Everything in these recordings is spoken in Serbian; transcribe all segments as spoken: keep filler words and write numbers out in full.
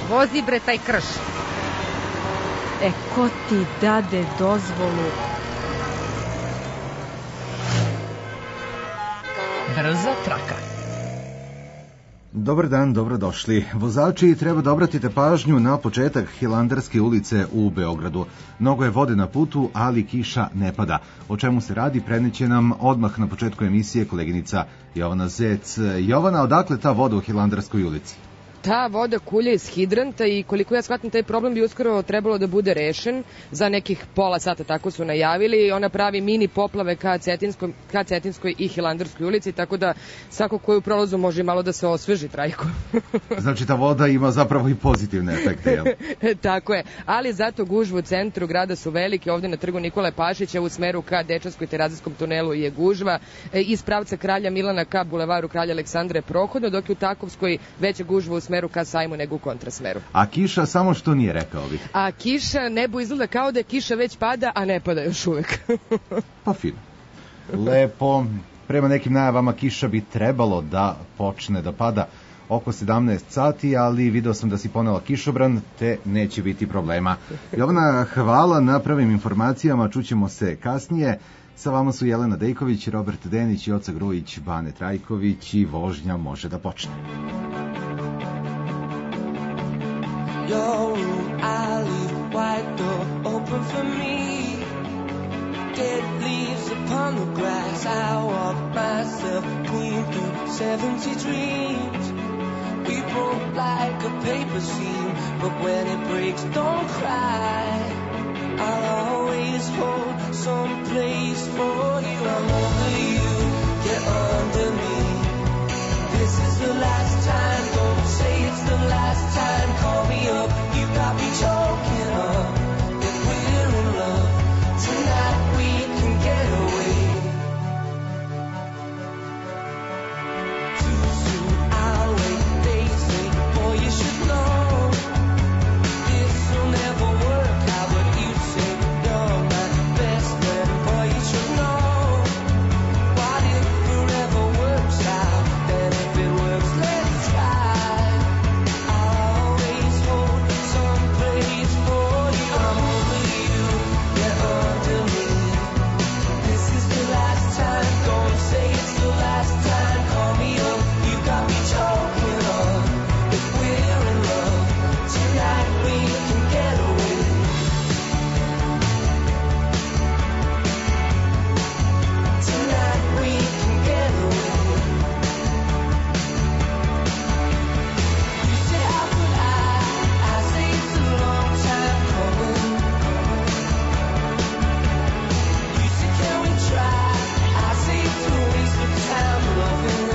Vozi bre taj krš. E, ko ti dade dozvolu? Brza traka. Dobar dan, dobrodošli. Vozači, treba da obratite pažnju na početak Hilandarske ulice u Beogradu. Mnogo je vode na putu, ali kiša ne pada. O čemu se radi, preneće nam odmah na početku emisije koleginica Jovana Zec. Jovana, odakle ta voda u Hilandarskoj ulici? Ta voda kulje iz hidranta i koliko ja shvatim, taj problem bi uskoro trebalo da bude rešen za nekih pola sata, tako su najavili. Ona pravi mini poplave ka Cetinskoj, ka Cetinskoj i Hilandarskoj ulici, tako da svako koji u prolazu može malo da se osveži trajko. Znači ta voda ima zapravo i pozitivne efekte, jel? Tako je, ali zato gužve u centru grada su velike. Ovde na trgu Nikole Pašića u smeru ka Dečanskoj terazijskom tunelu je gužva. Iz pravca Kralja Milana ka bulevaru Kralja Aleksandra je prohodno, dok je u Takovskoj veća gužva u smeru ka sajmu nego u kontrasmeru. A kiša samo što nije, rekao bih. A kiša, nebo izgleda kao da je kiša već pada, a ne pada još uvek. Pa fino. Lepo. Prema nekim najavama kiša bi trebalo da počne da pada oko sedamnaest sati, ali video sam da si ponela kišobran, te neće biti problema. Jovana, hvala na prvim informacijama, čućemo se kasnije. Sa vama su Jelena Dejković, Robert Denić, Joca Grujić, Bane Trajković i vožnja može da počne. Your room, I leave white door open for me. Dead leaves upon the grass, I walk myself clean through seventy dreams. We broke like a paper seam, but when it breaks, don't cry. I'll always hold some place for you. I'm over you, get under me. This is the last time, don't say it's the last time. Call me up, you got me choking up. If we're in love, tonight we can get away. Too soon, I'll wait, they say, boy you should know. This'll never work out, but you say you're my best friend. Boy you should know. What if forever works out? Then if it works, let's try. I'll always hold some place for you. I'm over you, get under me. This is the last time, don't say it's the last time. Call me up, you got me choking up. If we're in love, tonight we can get away. Tonight we can get away. You say how could I? I say it's a long time coming. You say can we try? I say it's a waste of time loving.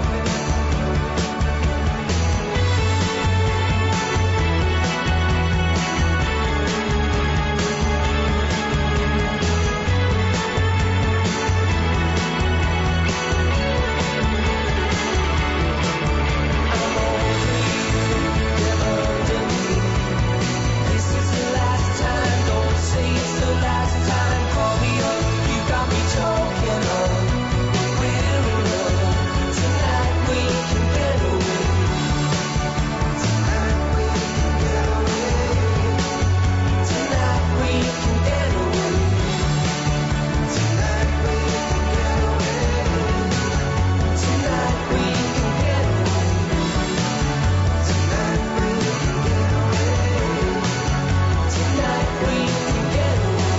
I'm over you, get under me. This is the last time, don't say it's the last time. Call me up, you got me choking up. If we're in love, tonight we can get away. Tonight we can get away. Tonight we can get away. Tonight we can get away. Tonight we can get away. Tonight we can get away. Tonight we can get away.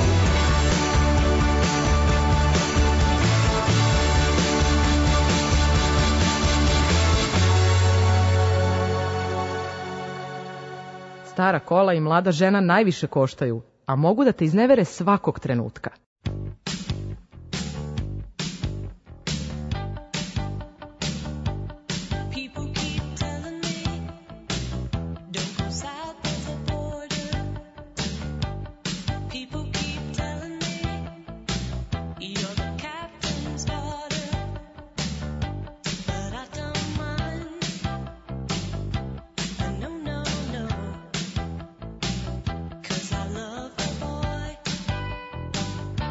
Stara kola i mlada žena najviše koštaju, a mogu da te iznevere svakog trenutka. People keep telling me, don't go south of the border. People keep telling me, you're the captain's daughter. But I don't mind. No, no, no. 'Cause I love a boy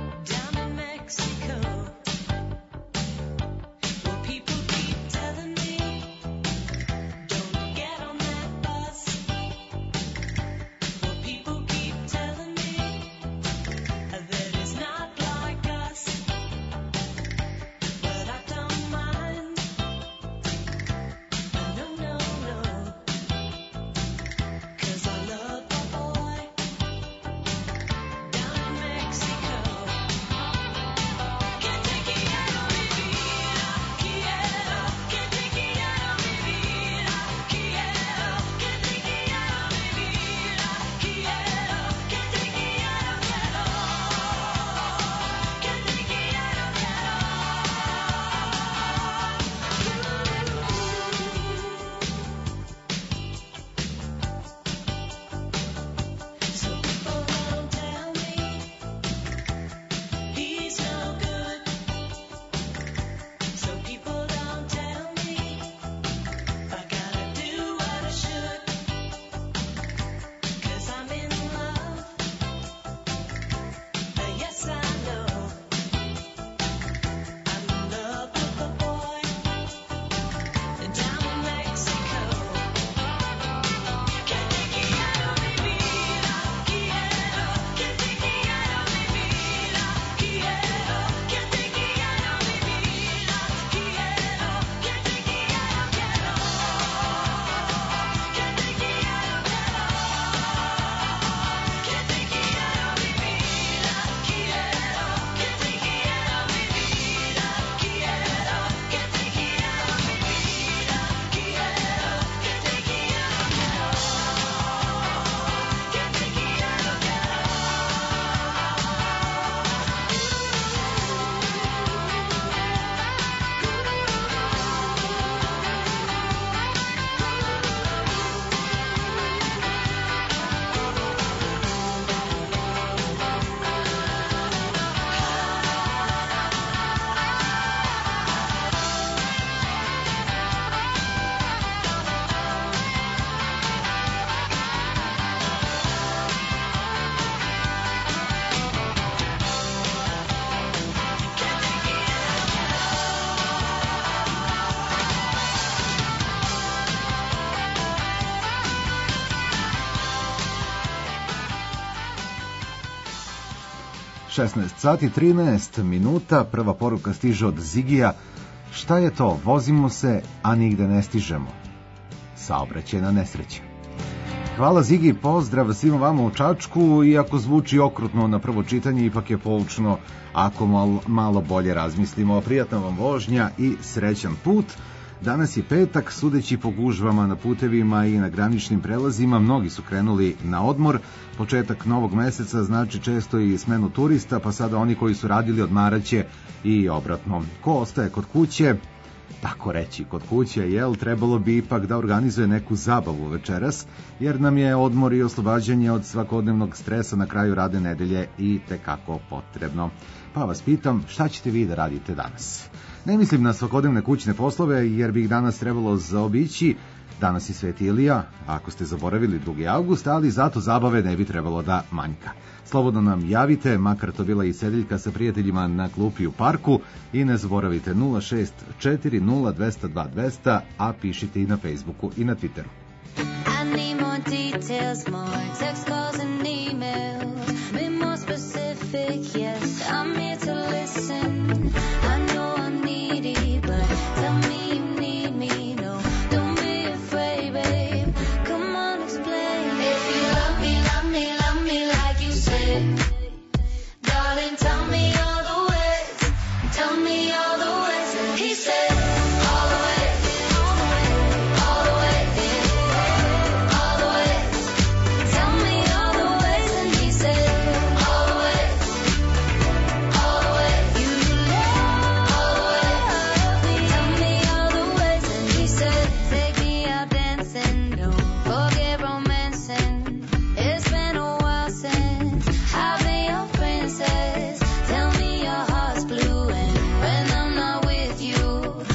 šesnaest sati trinaest minuta, prva poruka stiže od Zigija. Šta je to? Vozimo se, a nigde ne stižemo. Saobraćajna nesreća. Hvala Zigi, pozdrav svima vama u Čačku, iako zvuči okrutno na prvo čitanje, ipak je poučno ako mal, malo bolje razmislimo. Prijatna vam vožnja i srećan put. Danas je petak, sudeći po gužvama na putevima i na graničnim prelazima, mnogi su krenuli na odmor. Početak novog meseca znači često i smenu turista, pa sada oni koji su radili odmaraće i obratno. Ko ostaje kod kuće, tako reći kod kuće, jel, trebalo bi ipak da organizuje neku zabavu večeras, jer nam je odmor i oslobađanje od svakodnevnog stresa na kraju radne nedelje i tekako potrebno. Pa vas pitam, šta ćete vi da radite danas? Ne mislim na svakodnevne kućne poslove, jer bi ih danas trebalo zaobići. Danas je Sveti Ilija, ako ste zaboravili drugi avgust, ali zato zabave ne bi trebalo da manjka. Slobodno nam javite, makar to bila i sedeljka sa prijateljima na klupi u parku, i ne zaboravite nula šest četiri nula dva zero dva dva zero zero, a pišite i na Facebooku i na Twitteru. I need more details, more text calls and emails. Be more specific, yes, I'm here to listen. I know I'm needy, but tell me you need me. No, don't be afraid, babe. Come on, explain. If you love me, love me, love me like you said, darling, tell me all the ways. Tell me all the ways. And he said, all the way, all the way, all the way, yeah, all the way. Tell me all the ways. And he said, all the way, all the way. You love me. Tell me all the ways. And he said, take me out dancing, don't forget romancing. It's been a while since I've been your princess. Tell me your heart's blue, and when I'm not with you,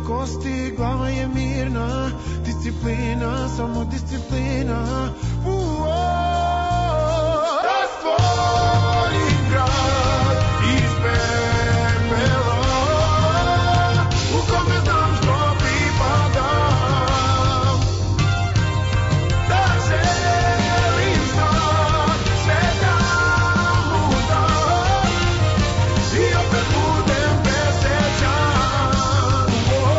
kosti, glava je mirna, disciplina, samo disciplina. Uo, da stvorim grad iz pepela, u kome znam što pripadam, da želim znak, sve dam mu dam, i opet budem besečan. Uo.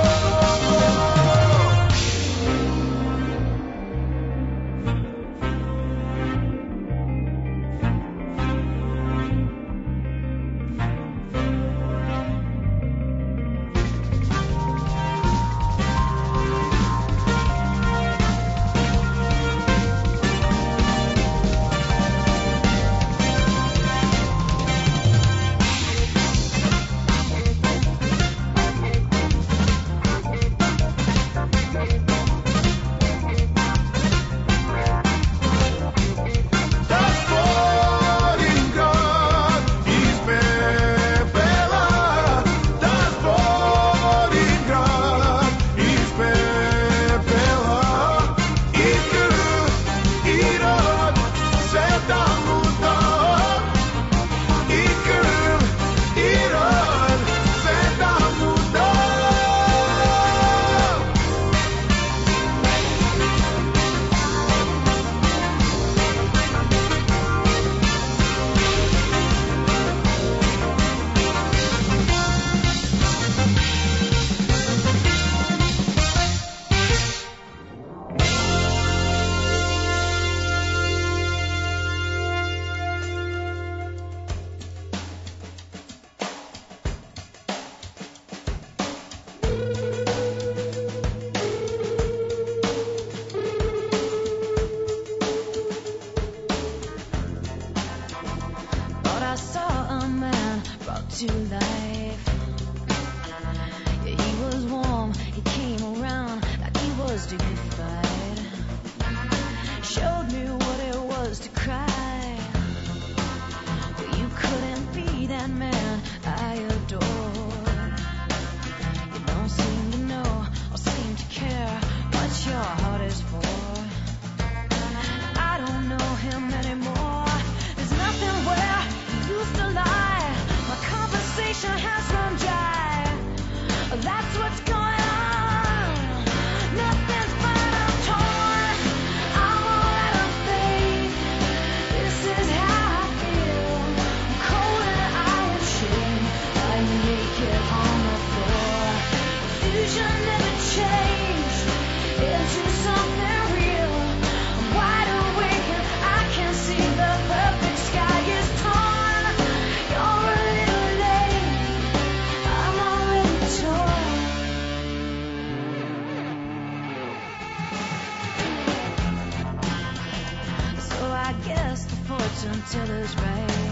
Da stvorim grad iz pepela, da stvorim grad iz pepela, i krv i rod, sve da mu dam, i krv i rod, sve da mu dam. Thought I saw a man brought to life. Yeah, he was warm, he came around like he was dignified. Showed me what it was to cry. But you couldn't be that man I adored. You don't seem to know or seem to care what your heart is for. I don't know him anymore. There's nothing where he used to lie. My conversation has run dry. That's what's going on. Nothing's fine, I'm torn. I'm all out of faith. This is how I feel. I'm cold and I am ashamed. I'm naked on the floor. Vision never changed into something real. I'm wide awake and I can see the perfect sky is torn. You're a little late. I'm already torn. So I guess the fortune teller's right.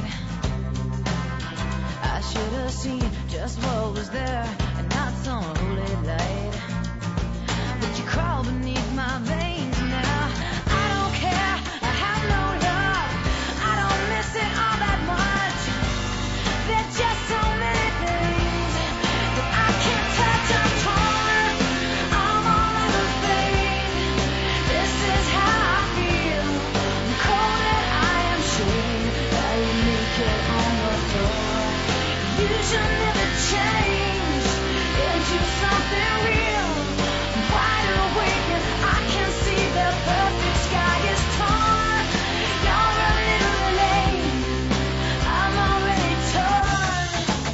I should have seen just what was there and not some holy light. But you crawl beneath my veins now. I don't care, I have no love. I don't miss it all that much. There's just so many things that I can't touch. I'm torn. I'm all out of faith. This is how I feel. I'm cold and I am shamed. Lying naked on the floor. You should never change into something real. I'm wide awake and I can see the perfect sky is torn. You're a little late. I'm already torn.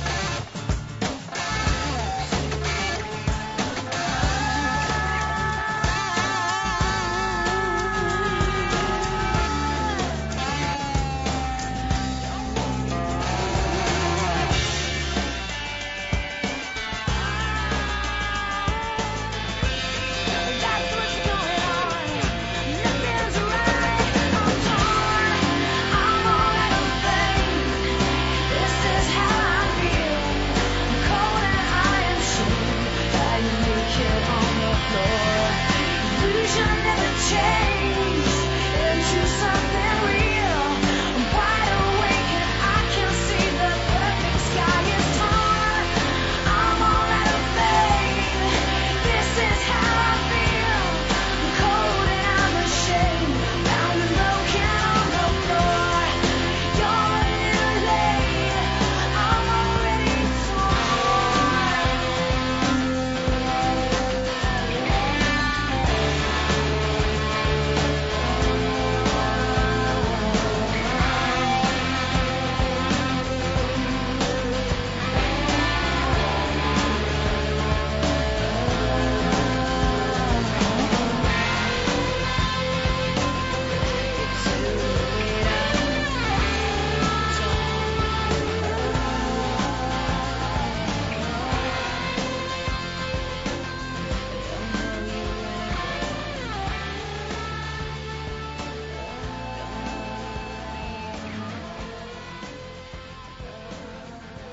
That's what's going on. Nothing's right. I'm torn. I'm all out of faith. This is how I feel. I'm cold and I am shamed. Lying naked on the floor. Illusion never changed into something real. I'm wide awake and I can see the perfect sky is torn. I'm all out of faith.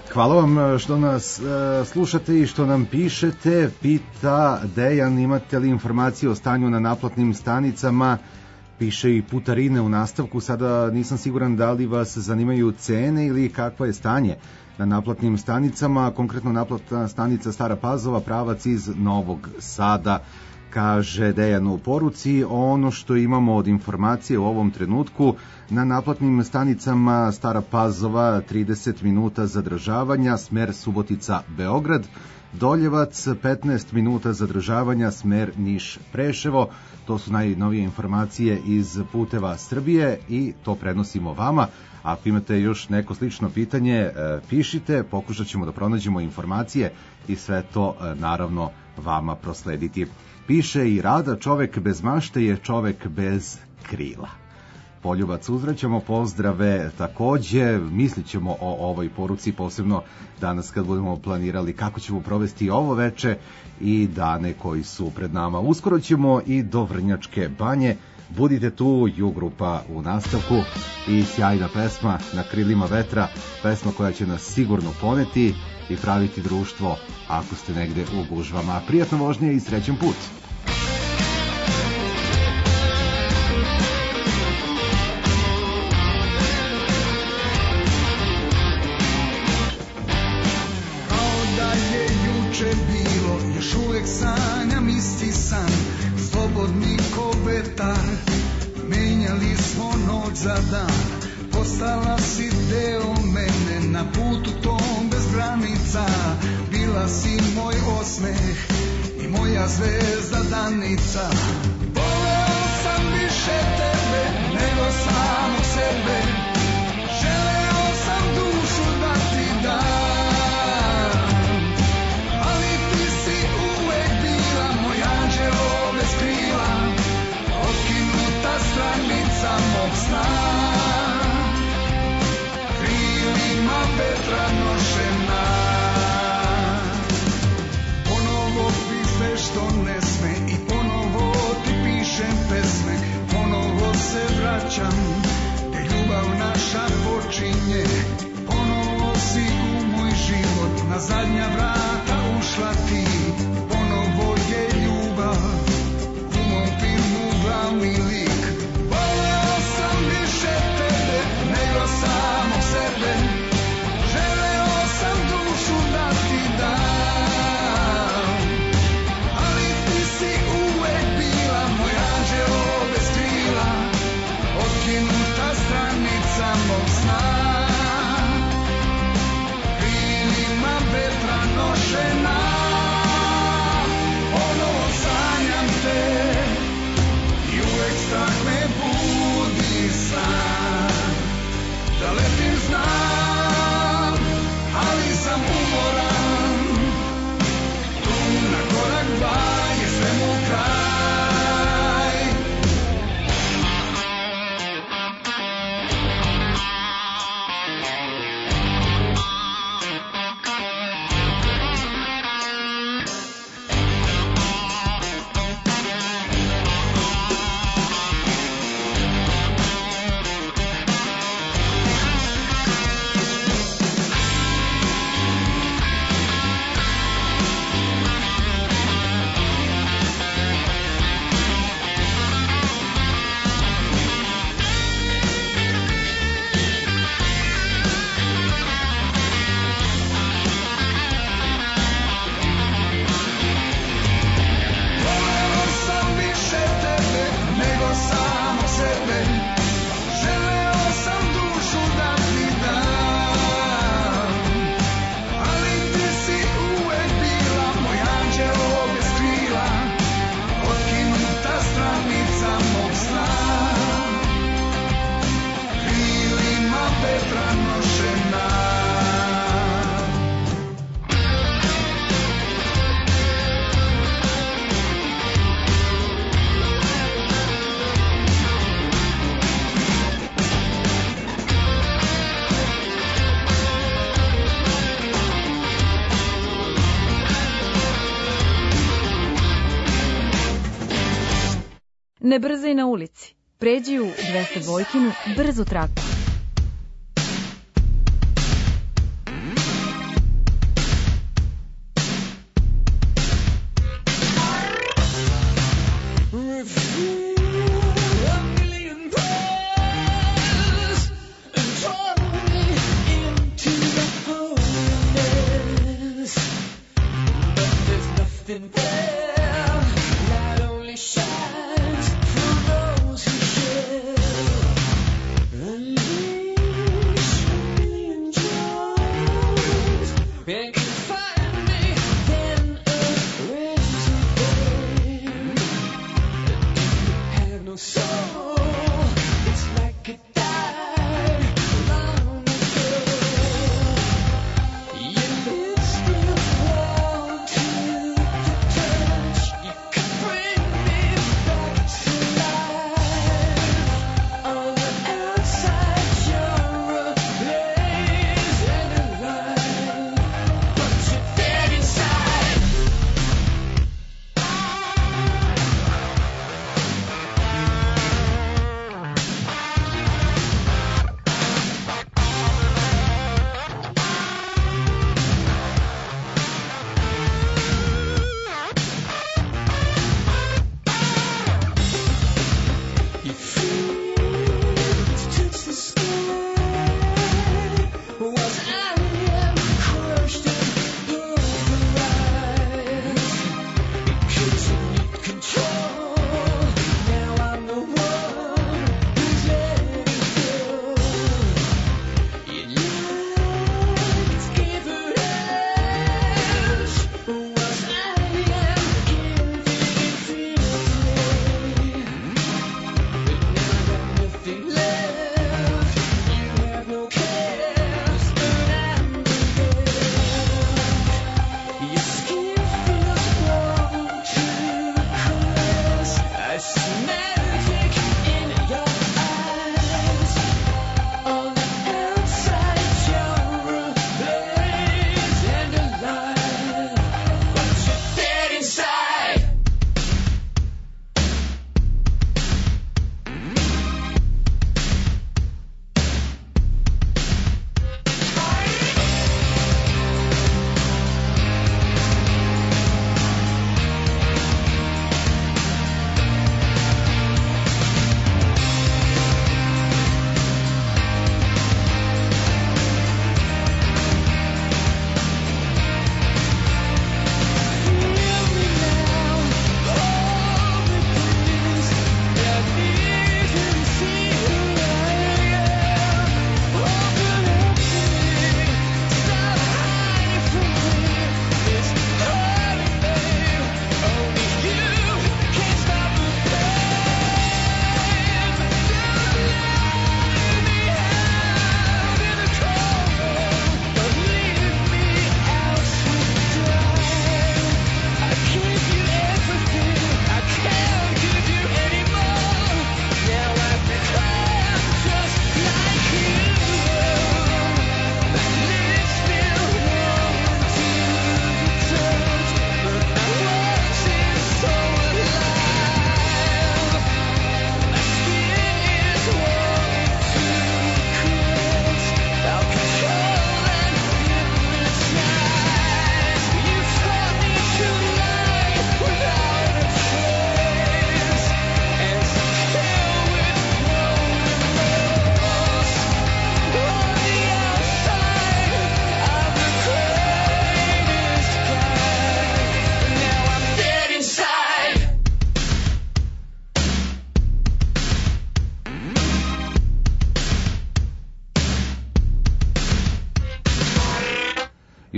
Hvala vam što nas e, slušate i što nam pišete. Pita Dejan, imate li informacije o stanju na naplatnim stanicama? Piše i Putarine u nastavku. Sada nisam siguran da li vas zanimaju cene ili kakvo je stanje na naplatnim stanicama. Konkretno naplatna stanica Stara Pazova, pravac iz Novog Sada, kaže Dejan u poruci. Ono što imamo od informacije u ovom trenutku, na naplatnim stanicama Stara Pazova trideset minuta zadržavanja, smer Subotica-Beograd, Doljevac petnaest minuta zadržavanja, smer Niš-Preševo. To su najnovije informacije iz Puteva Srbije i to prenosimo vama. Ako imate još neko slično pitanje, pišite, pokušat ćemo da pronađemo informacije i sve to naravno vama proslediti. Piše i Rada, čovek bez mašte je čovek bez krila. Poljubac uzvraćamo pozdrave takođe, mislit ćemo o ovoj poruci posebno danas kad budemo planirali kako ćemo provesti ovo veče i dane koji su pred nama. Uskoro ćemo i do Vrnjačke banje. Budite tu, Ju grupa u nastavku i sjajna pesma Na krilima vetra, pesma koja će nas sigurno poneti i praviti društvo ako ste negde u gužvama. Prijatno vožnje i srećan put! Sanjam isti san, slobodni ko vetar, menjali smo noć za dan, postala si deo mene, na putu tom bez granica, bila si moj osmeh i moja zvezda danica. Voleo sam više tebe nego samog sebe, želeo sam dušu da ti dam. Stranica mog sna, krilima vetra nošena. Ponovo piste što ne sme i ponovo ti pišem pesme. Ponovo se vraćam, gde ljubav naša počinje. Ponovo si u moj život, na zadnja vrata ušla ti. Ponovo je ljubav u mom filmu glavni lik. Samog sebe, želeo sam dušu da ti dam, ali ti si uvek bila moj anđeo bez krila, otkinuta stranica mog sna, krilima vetra nošena. Ponovo sanjam te i uvek strah me budi san. Da letim znam, ali sam umoran, tu na korak dva je svemu kraj. Ne brzaj na ulici. Pređi u dvesta dvojkinu brzu traku.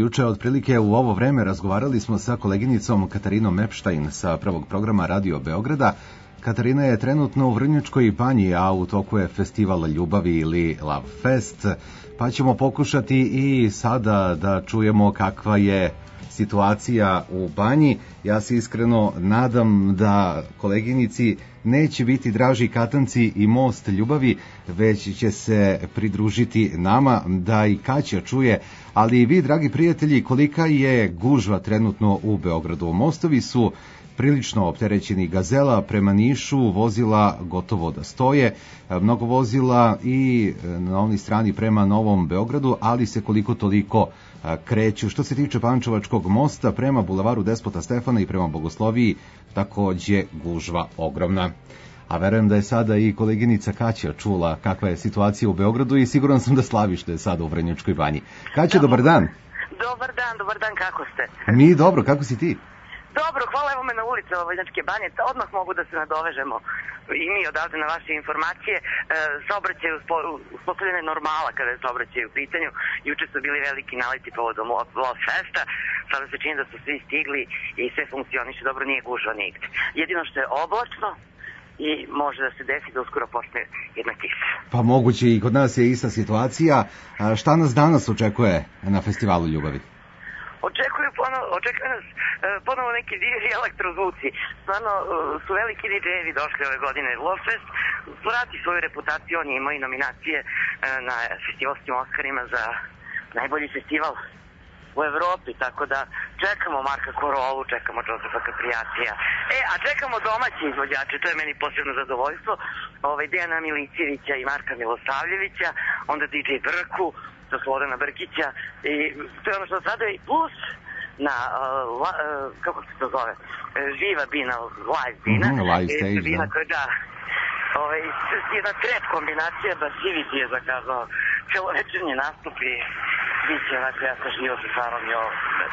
Juče otprilike u ovo vreme razgovarali smo sa koleginicom Katarinom Epštajn sa prvog programa Radio Beograda. Katarina je trenutno u Vrnjačkoj Banji, a u toku je festival ljubavi ili Love Fest, pa ćemo pokušati i sada da čujemo kakva je situacija u banji. Ja se iskreno nadam da koleginici neće biti draži katanci i most ljubavi, već će se pridružiti nama da i Kaća čuje, ali i vi, dragi prijatelji, kolika je gužva trenutno u Beogradu. Mostovi su prilično opterećeni. Gazela prema Nišu, vozila gotovo da stoje, mnogo vozila i na onoj strani prema Novom Beogradu, ali se koliko toliko kreću. Što se tiče Pančevačkog mosta, prema bulevaru Despota Stefana i prema Bogosloviji, takođe gužva ogromna. A verujem da je sada i koleginica Kaća čula kakva je situacija u Beogradu i siguran sam da slavi što je sada u Vrnjačkoj Banji. Kaća, dobar dan. Dobar dan, dobar dan, kako ste? Mi dobro, kako si ti? Dobro, hvala, evo me na ulici Vrnjačke Banje, odmah mogu da se nadovežemo i mi odavde na vaše informacije. E, saobraćaj uspostavljena je normala kada je saobraćaj u pitanju. Juče su bili veliki naleti povodom Love Festa, sada se čini da su svi stigli i sve funkcioniše dobro, nije gužva nigde. Jedino što je oblačno i može da se desi da uskoro počne jedna kiša. Pa moguće, i kod nas je ista situacija. A šta nas danas očekuje na festivalu ljubavi? Očekuju ponovo, očekuju nas e, ponovo neki divni elektrozvuci. Stvarno e, su veliki didžejevi došli ove godine. Love Fest vrati svoju reputaciju, on je imao i nominacije e, na festivalskim Oscarima za najbolji festival u Evropi, tako da čekamo Marka Korolu, čekamo Josefa Kaprijacija. E, a čekamo domaće izvođače, to je meni posebno zadovoljstvo, ovaj, Dejana Milićevića i Marka Milosavljevića, onda D J Brku, za Slobodana Brkića, i to je ono što sada je i plus na, uh, la, uh, kako se to zove, živa bina, live bina. Mm-hmm, live stage, e, bina da. koja, da, ovaj, jedna trep kombinacija, Basiviti je zakazao celovečernji nastup i bit će onako ja sa živo sa Sarom i ovo,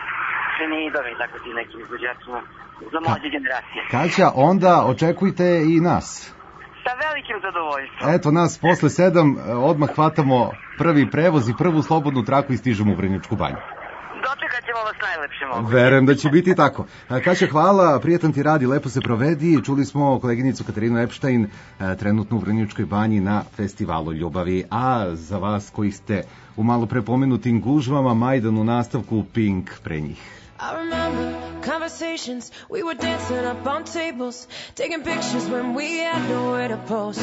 Šenidom i tako ti nekim izvođačima za mlađe generacije. Kaća, onda očekujte i nas. Sa velikim zadovoljstvom. Eto, nas posle sedam odmah hvatamo prvi prevoz i prvu slobodnu traku i stižemo u Vrnjačku Banju. Dočekat ćemo vas najlepše moguće. Verujem da će biti tako. Kaća, hvala, prijetan ti rad i lepo se provedi. Čuli smo koleginicu Katarinu Epštajn, trenutno u Vrnjačkoj Banji na festivalu ljubavi. A za vas koji ste u malo pre pomenutim gužvama, Majdan u nastavku, Pink pre njih. I remember conversations, we were dancing up on tables, taking pictures when we had nowhere to post.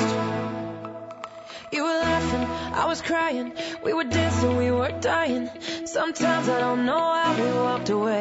You were laughing, I was crying, we were dancing, we were dying. Sometimes I don't know how we walked away.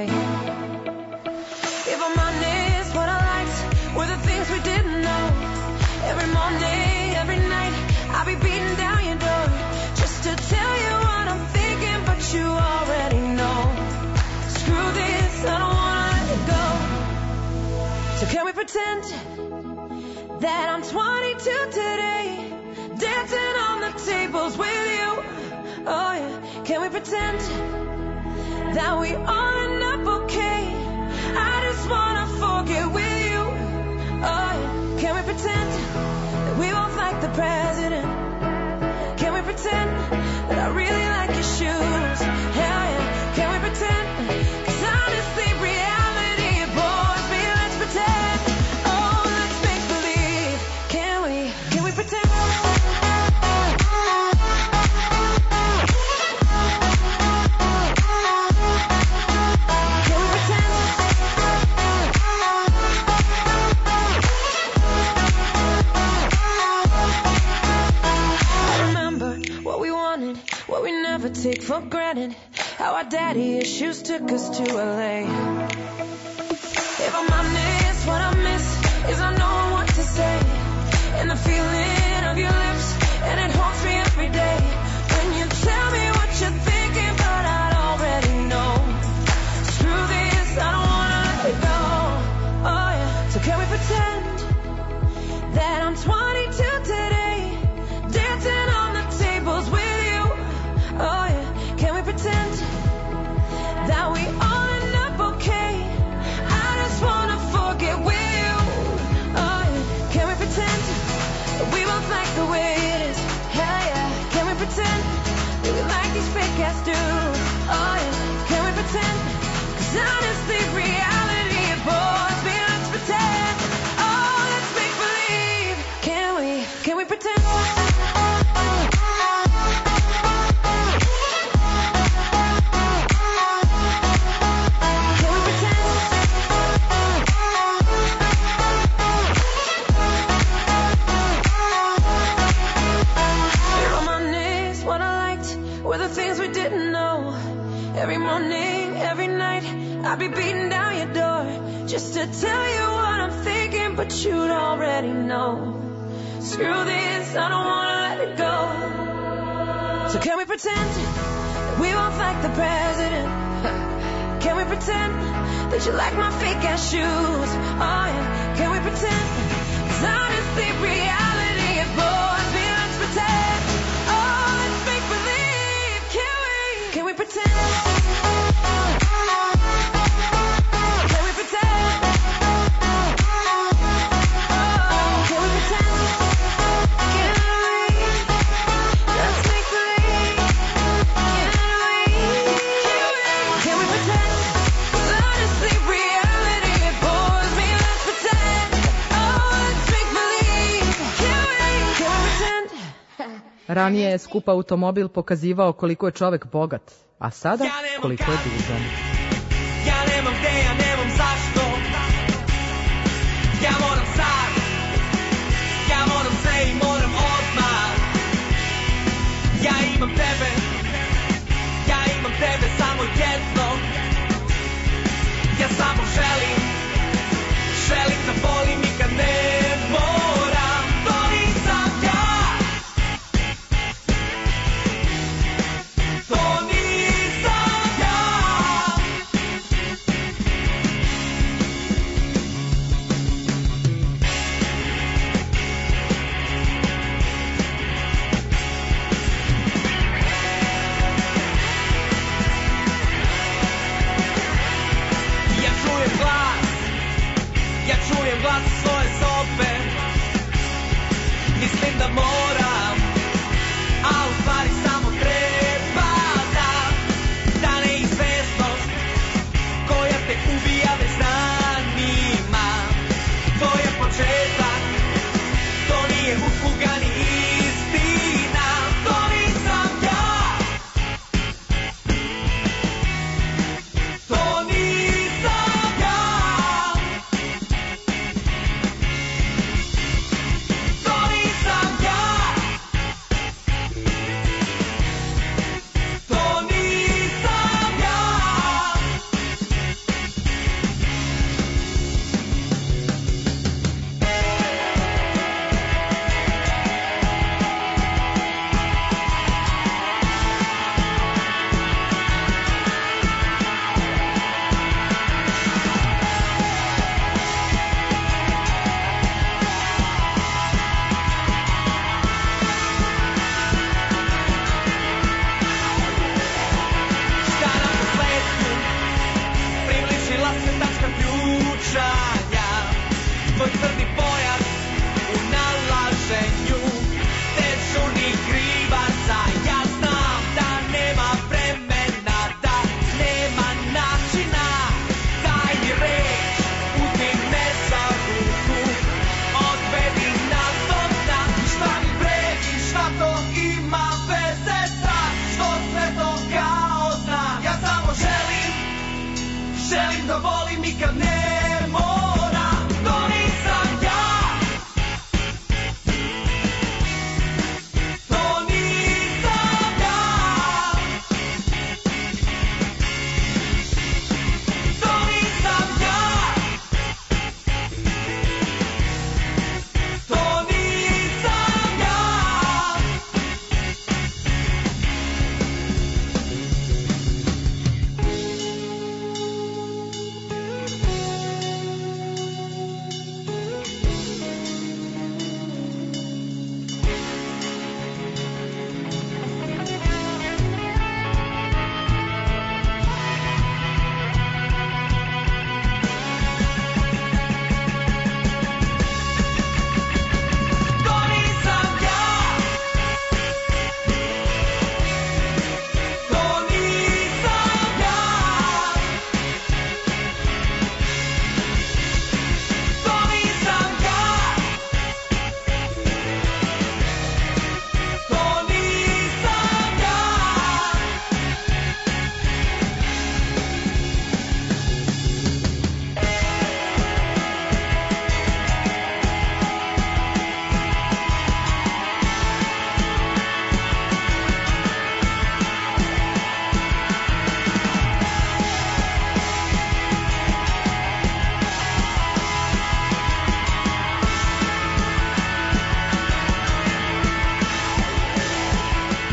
If I'm honest, what I liked were the things we didn't know. Every morning, every night, I'll be beating down your door just to tell you what I'm thinking, but you already know. Screw this, I don't wanna let it go. So can we pretend that I'm twenty-two today, dancing on the tables with you? Oh yeah, can we pretend that we all end up okay? I just wanna forget with you. Oh yeah, can we pretend that we both like the president? Can we pretend that I really like your shoes? Hell yeah, can we pretend? Take for granted how our daddy issues took us to L A. If I'm honest, what I miss is I know what to say, and the feeling of your lips, and it haunts me every day. When you tell me what you're thinking, but I already know. Screw this, I don't wanna let it go. Oh yeah, so can we pretend that I'm twenty-two today, dancing on the tables with you? Oh yeah, can we pretend that we all end up okay? I just wanna forget with you. Oh yeah, can we pretend that we both like the way it is? Hell yeah, can we pretend that we like these fake ass dudes? Oh yeah, can we pretend I'd be beating down your door just to tell you what I'm thinking, but you'd already know. Screw this, I don't wanna let it go. So can we pretend that we both like the president? Can we pretend that you like my fake ass shoes? Oh yeah, can we pretend? 'Cause honestly, reality it bores me. Let's pretend. Oh, let's make believe. Can we? Can we pretend? Can we pretend? Oh, can we pretend? Can we? Let's make believe. Can we? Can we pretend? 'Cause honestly, reality it bores me. Let's pretend. Oh, let's make believe. Can we? Can we pretend? Ranije je skup automobil pokazivao koliko je čovek bogat, a sada koliko je dužan. Ja nemam gde, ja nemam zašto. Ja moram sad. Ja moram sve i moram odmah. Ja imam tebe. Ja imam tebe samo jedno. Ja samo želim. Želim da volim i kad ne moram. To nisam ja. To nisam ja. Ja čujem glas, ja čujem glas svoje sobe. Mislim da moram, a u stvari samo treba da ta neizvesnost koja te ubija već danima. To je početak, to nije usluga ni istina. To nisam ja. To nisam ja.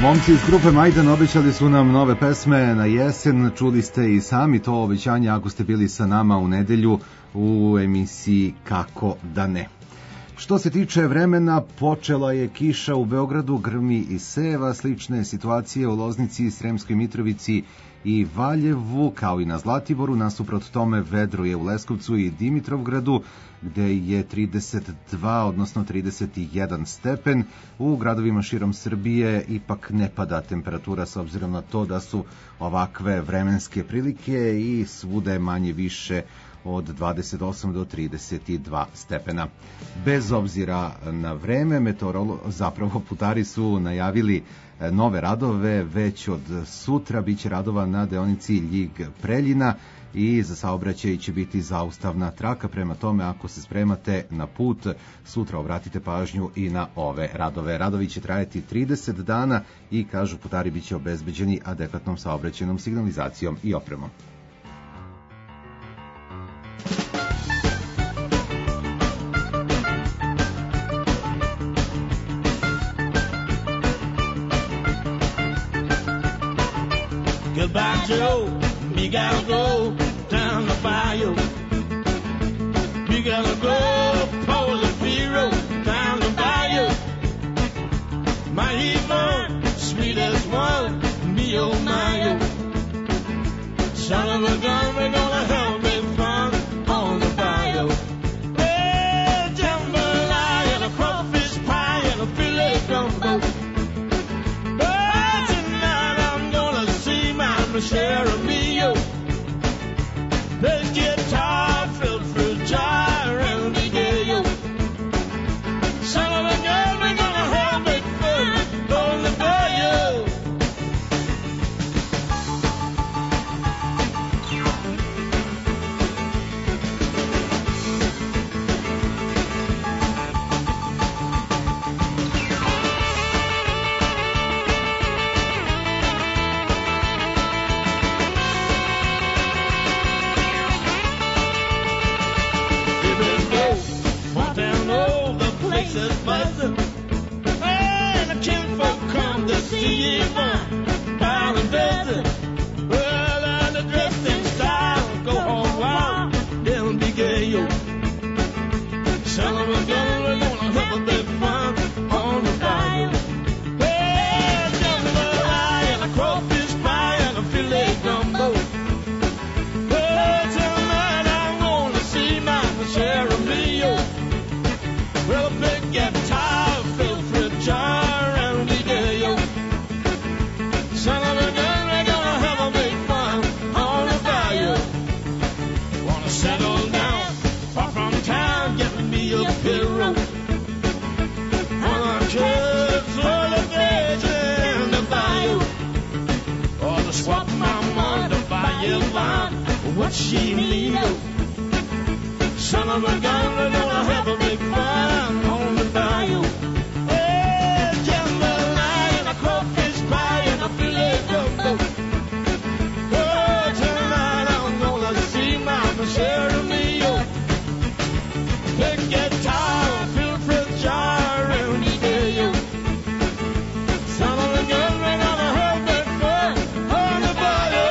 Momci iz grupe Majdan obećali su nam nove pesme na jesen, čuli ste i sami to obećanje ako ste bili sa nama u nedelju u emisiji Kako da ne. Što se tiče vremena, počela je kiša u Beogradu, grmi i seva, slične situacije u Loznici, Sremskoj Mitrovici i Valjevu, kao i na Zlatiboru. Nasuprot tome vedro je u Leskovcu i Dimitrovgradu, gde je trideset dva, odnosno trideset jedan stepen. U gradovima širom Srbije ipak ne pada temperatura s obzirom na to da su ovakve vremenske prilike i svuda je manje više od dvadeset osam do trideset dva stepena. Bez obzira na vreme, meteorolo... zapravo putari su najavili nove radove, već od sutra biće radova na deonici Ljig-Preljina i za saobraćaj će biti zaustavna traka. Prema tome, ako se spremate na put, sutra obratite pažnju i na ove radove. Radovi će trajati trideset dana i, kažu putari, biće obezbeđeni adekvatnom saobraćajnom signalizacijom i opremom. Goodbye, Joe. Me gotta go down the bayou. Me gotta go pull the hero down the bayou. My Yvonne, sweet as one, me oh my oh. Son of a gun, we're gonna have big fun on the bayou. Well, jambalaya and a crawfish pie and a filet gumbo. Share a meal. Let's get tired, filled for a jar and the gale. Son of a gun, we're gonna have big fun on the bayou. What she need? Son of a gun, we're gonna have a big fun on the bayou. Hey, jambalaya and a crawfish pie and a filet gumbo. Oh, tonight I'm gonna see Mama share a meal. Big guitar, fill for a jar and the deal. Son of a gun, we're gonna have big fun on the bayou.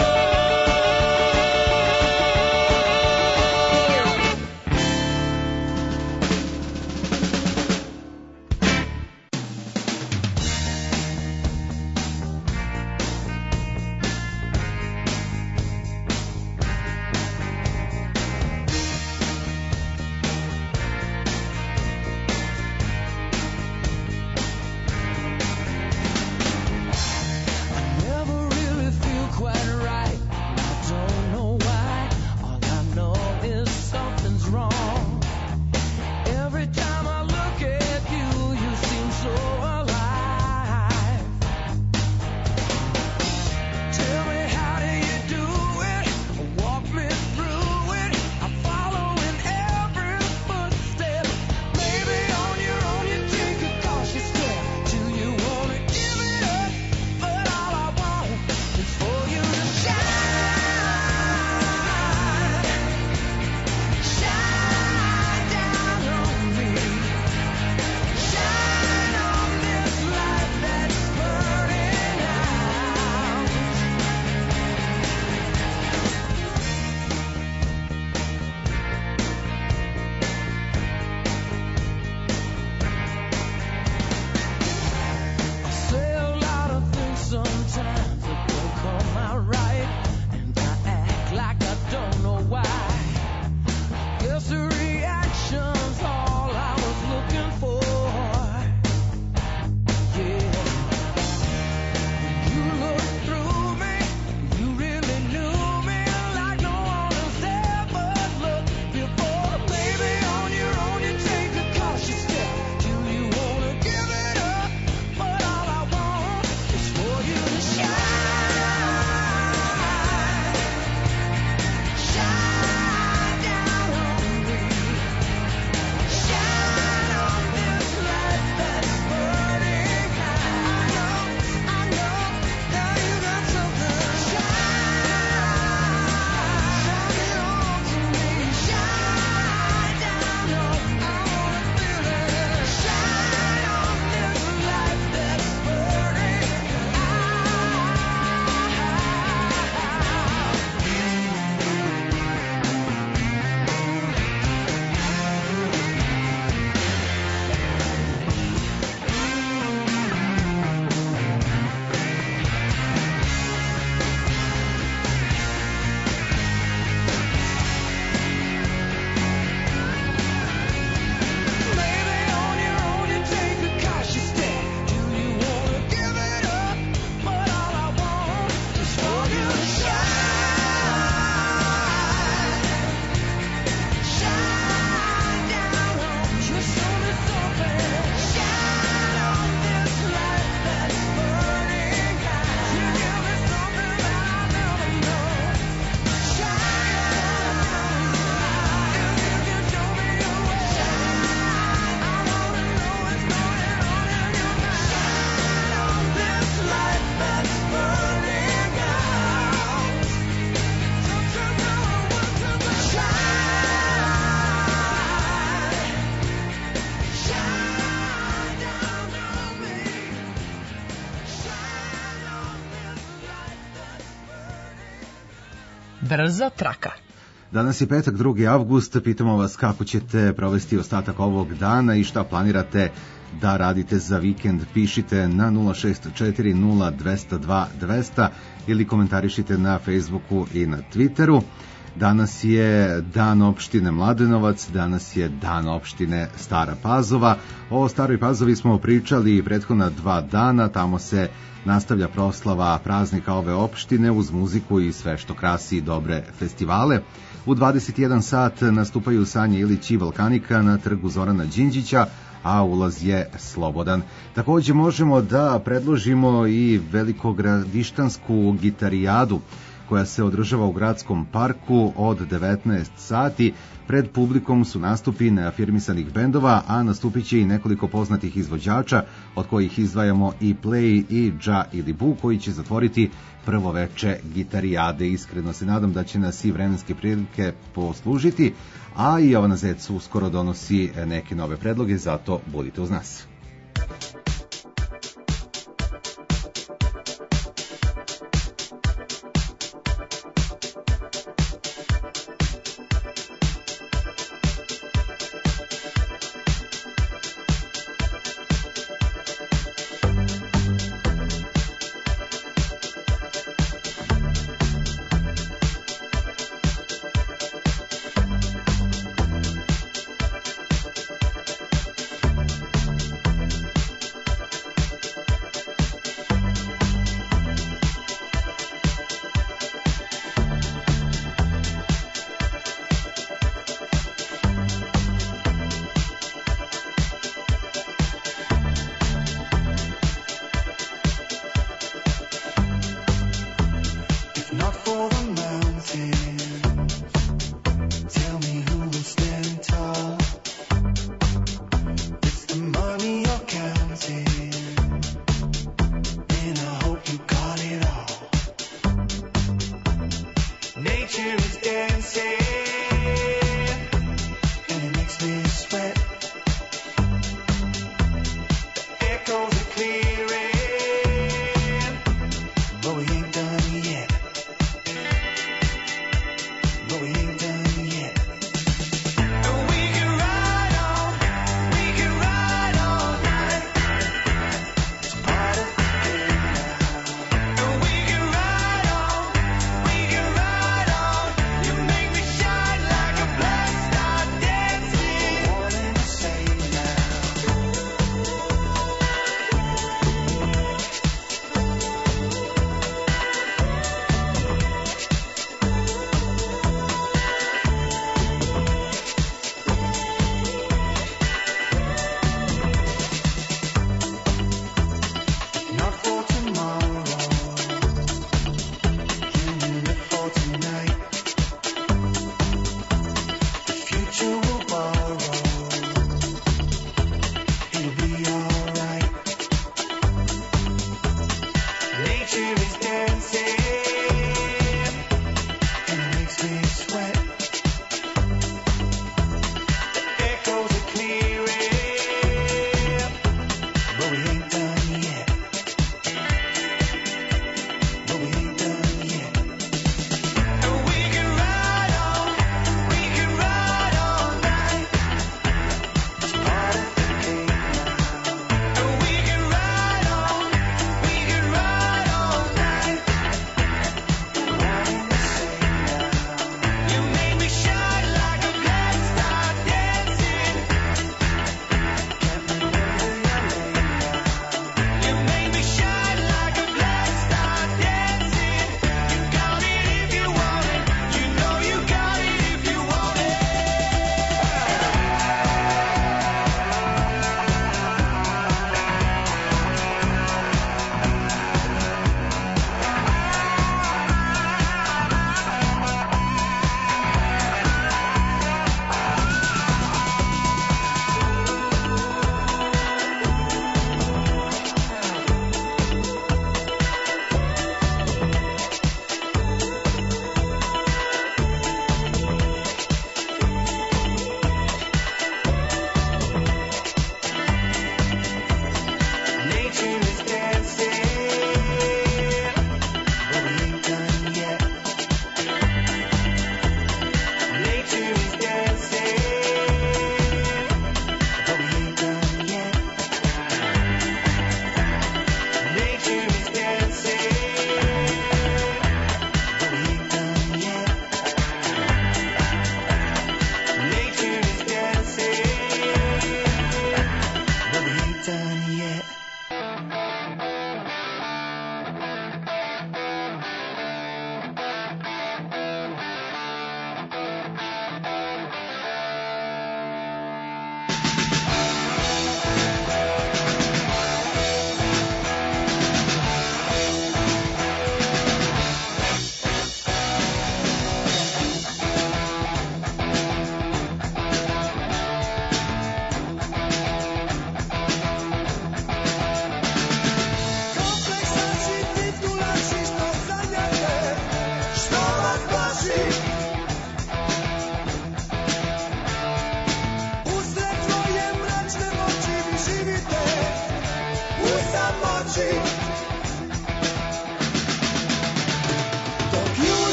brza traka. Danas je petak, drugi avgust, pitamo vas kako ćete provesti ostatak ovog dana i šta planirate da radite za vikend. Pišite na nula šest četiri nula dva zero dva dva zero zero ili komentarišite na Facebooku i na Twitteru. Danas je dan opštine Mladenovac, danas je dan opštine Stara Pazova. O Staroj Pazovi smo pričali prethodna dva dana, tamo se nastavlja proslava praznika ove opštine uz muziku i sve što krasi dobre festivale. U dvadeset jedan sat nastupaju Sanja Ilić i Volkanika na trgu Zorana Đinđića, a ulaz je slobodan. Takođe možemo da predložimo i velikogradištansku gitarijadu koja se održava u gradskom parku od devetnaest sati. Pred publikom su nastupi neafirmisanih bendova, a nastupit će i nekoliko poznatih izvođača, od kojih izdvajamo i Play i Dža ili Bu, koji će zatvoriti prvo veče gitarijade. Iskreno se nadam da će nas i vremenske prilike poslužiti, a i Jovana Zec uskoro donosi neke nove predloge, zato budite uz nas.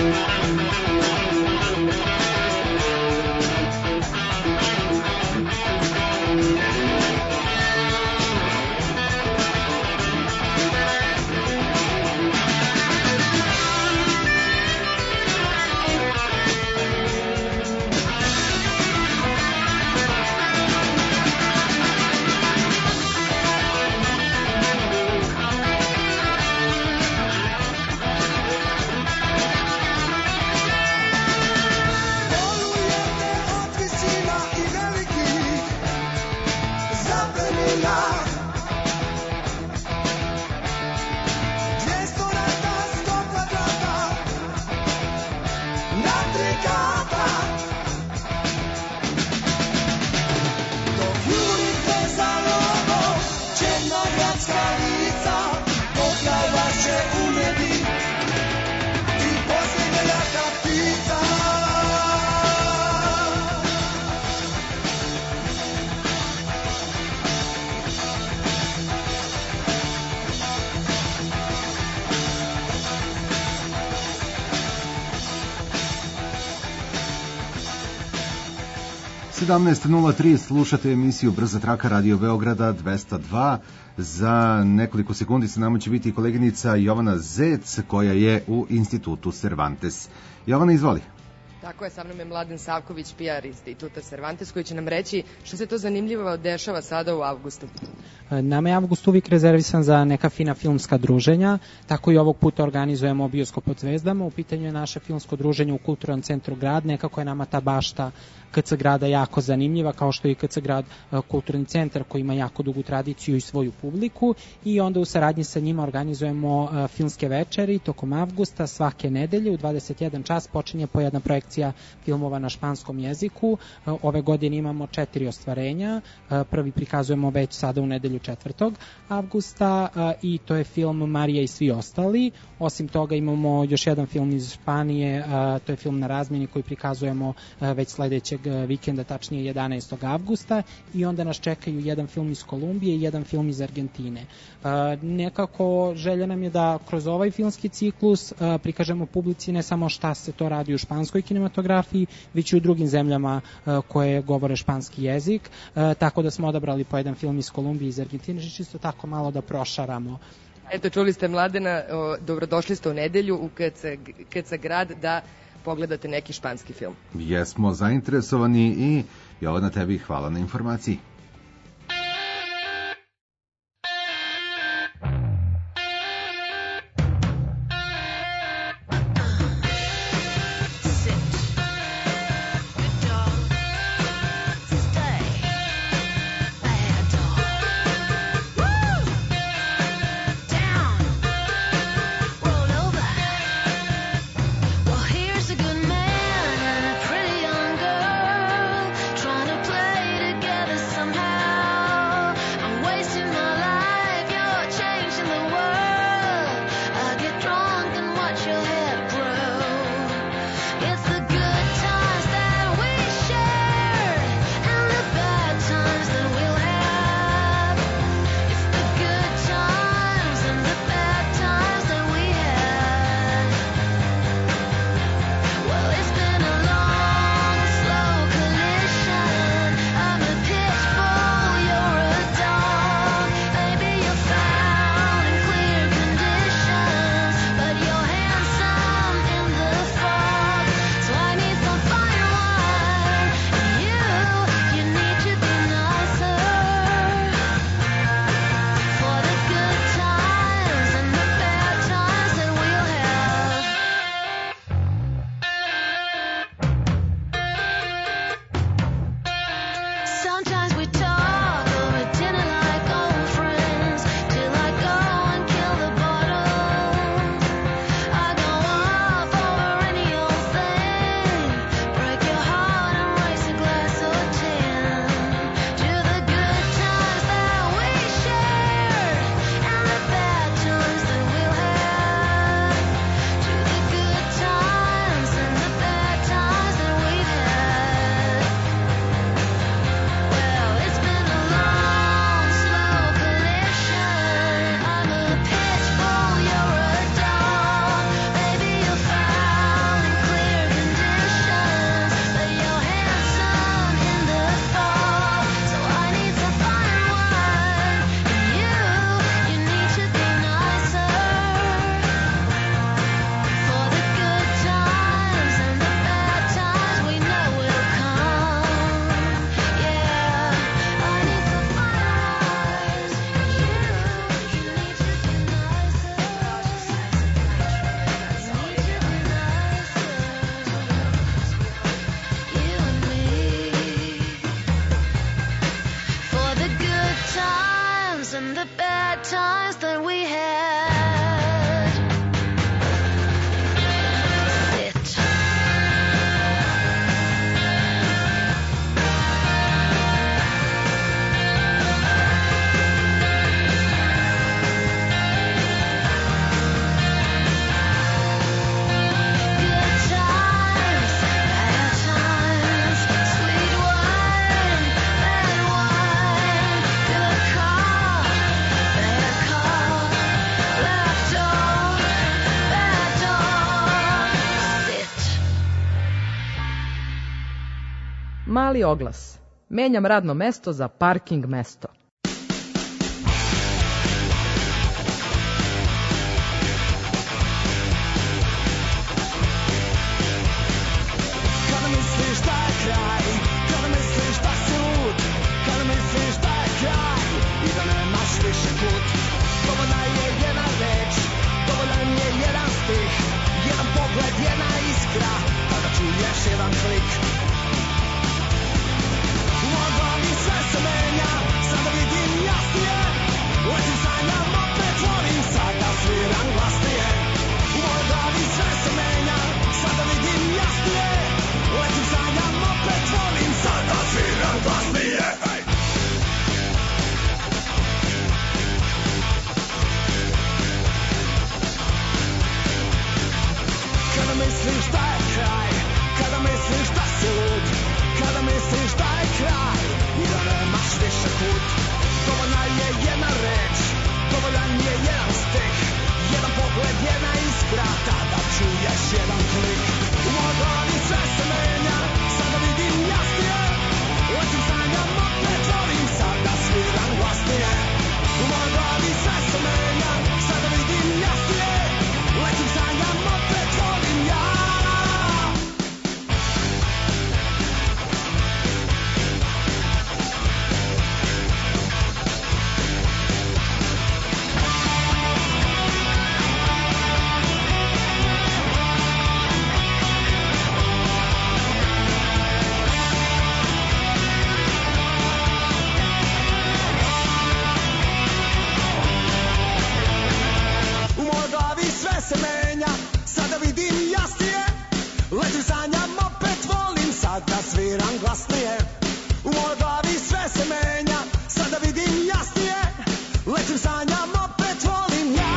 sedamnaest nula tri slušate emisiju Brza traka Radio Beograda dvesta dva. Za nekoliko sekundi sa nama će biti koleginica Jovana Zec, koja je u Institutu Cervantes. Jovana, izvoli. Tako je, sa mnom je Mladen Savković, P R Instituta Cervantes, koji će nam reći što se to zanimljivo dešava sada u avgustu. Nama je avgust uvijek rezervisan za neka fina filmska druženja, tako i ovog puta organizujemo Bioskop od zvezdama. U pitanju je naše filmsko druženje u Kulturnom centru Grad, nekako je nama ta bašta K C Grada jako zanimljiva, kao što je i K C Grad kulturni centar koji ima jako dugu tradiciju i svoju publiku, i onda u saradnji sa njima organizujemo filmske večeri tokom avgusta. Svake nedelje u dvadeset jedan čas počinje po jedna projekcija filmova na španskom jeziku. Ove godine imamo četiri ostvarenja. Prvi prikazujemo već sada u nedelju četvrtog avgusta i to je film Marija i svi ostali. Osim toga imamo još jedan film iz Španije, to je film Na razmjeni koji prikazujemo već sledećeg vikenda, tačnije jedanaestog avgusta, i onda nas čekaju jedan film iz Kolumbije i jedan film iz Argentine. Nekako želja nam je da kroz ovaj filmski ciklus prikažemo publici ne samo šta se to radi u španskoj kinematografiji, već i u drugim zemljama koje govore španski jezik, tako da smo odabrali po jedan film iz Kolumbije i iz Argentine, čisto tako malo da prošaramo. Eto, čuli ste Mladena, dobrodošli ste u nedelju u K C Grad da pogledate neki španski film. Jesmo zainteresovani i Jovana, tebi hvala na informaciji. Trying to play together some Mali oglas. Menjam radno mesto za parking mesto. Kada misliš da je kraj, kada misliš da si lud, kada misliš da je kraj i da nemaš više put, dovoljna je jedna reč, dovoljan je jedan stih, jedan pogled, jedna iskra, tada čuješ jedan klik. U mojoj glavi sve se menja, sada vidim jasnije, letim sanjam, opet volim, sada sviram glasnije. U mojoj glavi sve se menja, sada vidim jasnije, letim sanjam, opet volim, sada sviram glasnije. Hej! Kada misliš da je kraj, kada misliš da si lud, kada misliš da je kraj i da nemaš više put, dovoljna je jedna reč, dovoljan je jedan stih, jedan pogled, jedna iskra, tada čuješ jedan klik. U mojoj glavi sve se menja, sada vidim jasnije, letim sanjam, opet volim, sada sviram glasnije. U mojoj glavi sve se menja, sada vidim jasnije, letim sanjam, opet volim ja. U mojoj glavi sve se menja, sada vidim jasnije, letim sanjam, opet volim, sada sviram glasnije. U mojoj glavi sve se menja, sada vidim jasnije, letim sanjam, opet volim ja.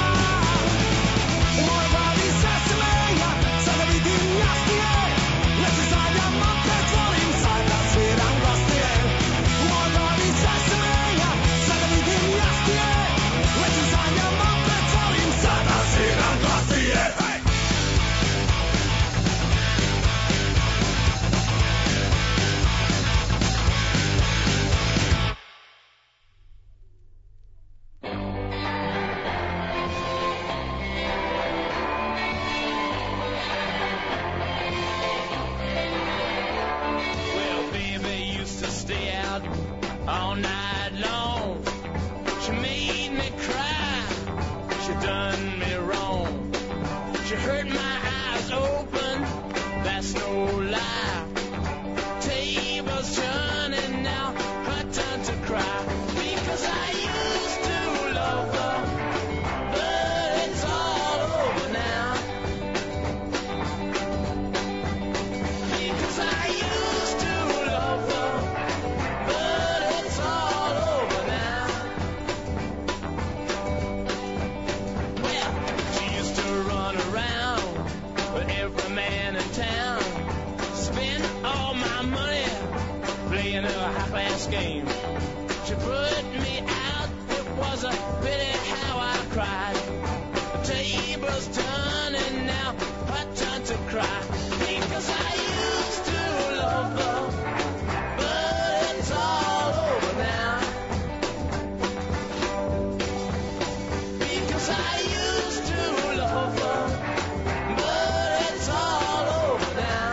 U mojoj glavi sve se menja, sada vidim jasnije, letim sanjam, opet volim, sada sviram glasnije. U mojoj glavi sve se menja, sada vidim jasnije, letim sanjam, opet volim, sada sviram glasnije. Hej! Well, baby used to stay out all night long. She made me cry. She done me wrong. She hurt my eyes open. That's no lie. Tables turning now. Her turn to cry. Because I used to love her, but it's all over now. Because I used to love her, but it's all over now. Well, she used to run around with every man in town, spend all my money playing a high-class game. She put me out, it was a pity how I cried. The table's turning now, her turn to cry. Because I used to love her, but it's all over now. Because I used to love her, but it's all over now.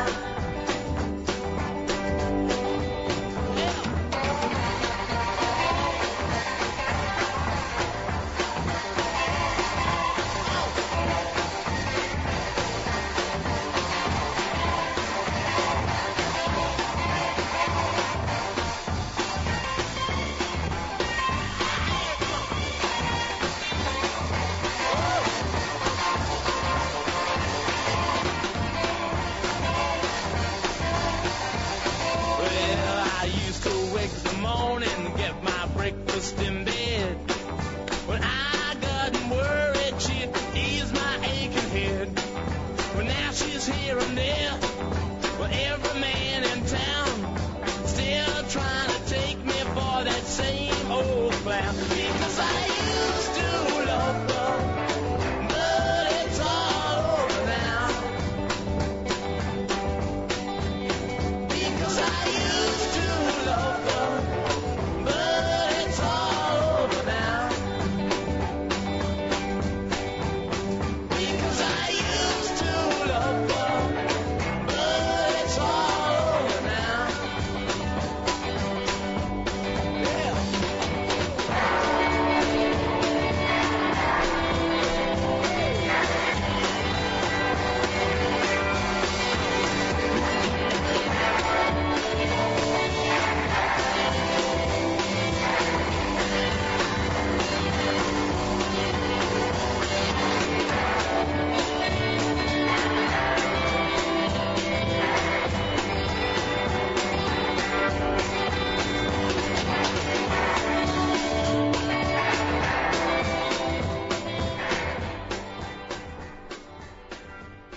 Well, I used to wake in the morning, get my breakfast in bed. When I got worried, she'd ease my aching head. Well, now she's here and there, well, every man in town still trying to take me for that same old clown. Because I used to love her, but it's all over now. Because I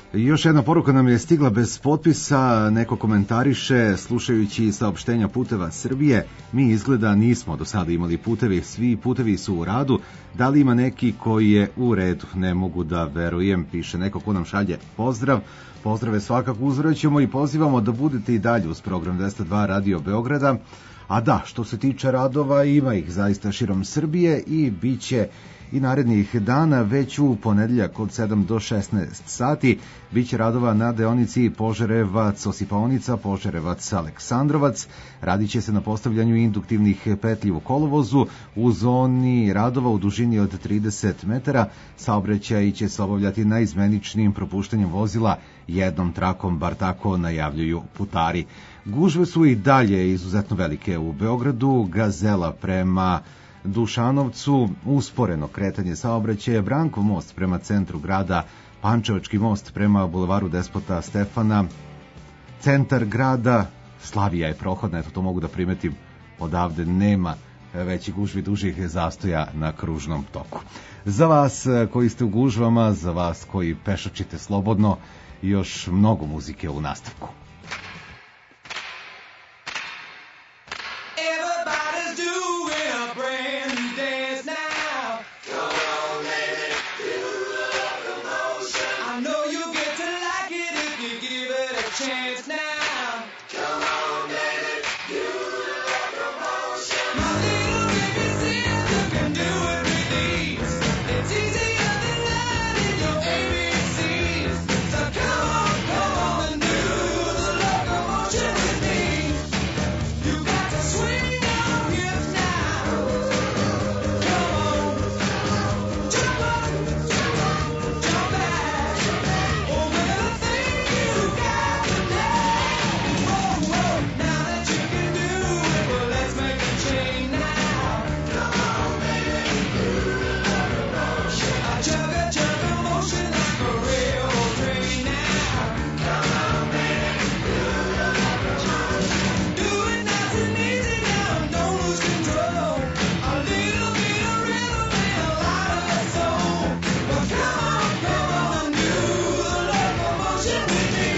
Još jedna poruka nam je stigla bez potpisa, neko komentariše, slušajući saopštenja Puteva Srbije, mi izgleda nismo do sada imali putevi, svi putevi su u radu, da li ima neki koji je u redu, ne mogu da verujem, piše neko ko nam šalje pozdrav. Pozdrave svakako uzvraćamo i pozivamo da budete i dalje uz program dvesta dva Radio Beograda. A da, što se tiče radova, ima ih zaista širom Srbije i bit će i narednih dana, već u ponedeljak od sedam do šesnaest sati, bit će radova na deonici Požarevac-Osipaonica, Požarevac-Aleksandrovac. Radit će se na postavljanju induktivnih petlji u kolovozu u zoni radova u dužini od trideset metara. Saobraćaj će se obavljati na izmeničnim propuštanjem vozila jednom trakom, bar tako najavljuju putari. Gužve su i dalje izuzetno velike u Beogradu, Gazela prema Dušanovcu, usporeno kretanje saobraćaja, Brankov most prema centru grada, Pančevački most prema bulevaru Despota Stefana, centar grada, Slavija je prohodna, eto to mogu da primetim, odavde nema većih gužvi, dužih zastoja na kružnom toku. Za vas koji ste u gužvama, za vas koji pešačite slobodno, još mnogo muzike u nastavku. Everybody's doing a brand new dance now. Come on, baby, do the locomotion. I know you'll get to like it if you give it a chance now. Come on, baby, do the locomotion. My little baby sister can do it with ease. It's easier than learning your A B Cs. So come on, come on and do the locomotion with me. You got to swing your hips now. Come on, jump up, jump up, jump back. Oh, little thing you got tonight. Whoa, whoa, now that you can do it, well, let's make a change now. Come on, baby, do the locomotion. I chug a chug a motion like a railroad train now. Come on, baby, do the locomotion. Do it nice and easy now, don't lose control. A little bit of rhythm and a lot of soul. Well, come on, come on and do the locomotion with me.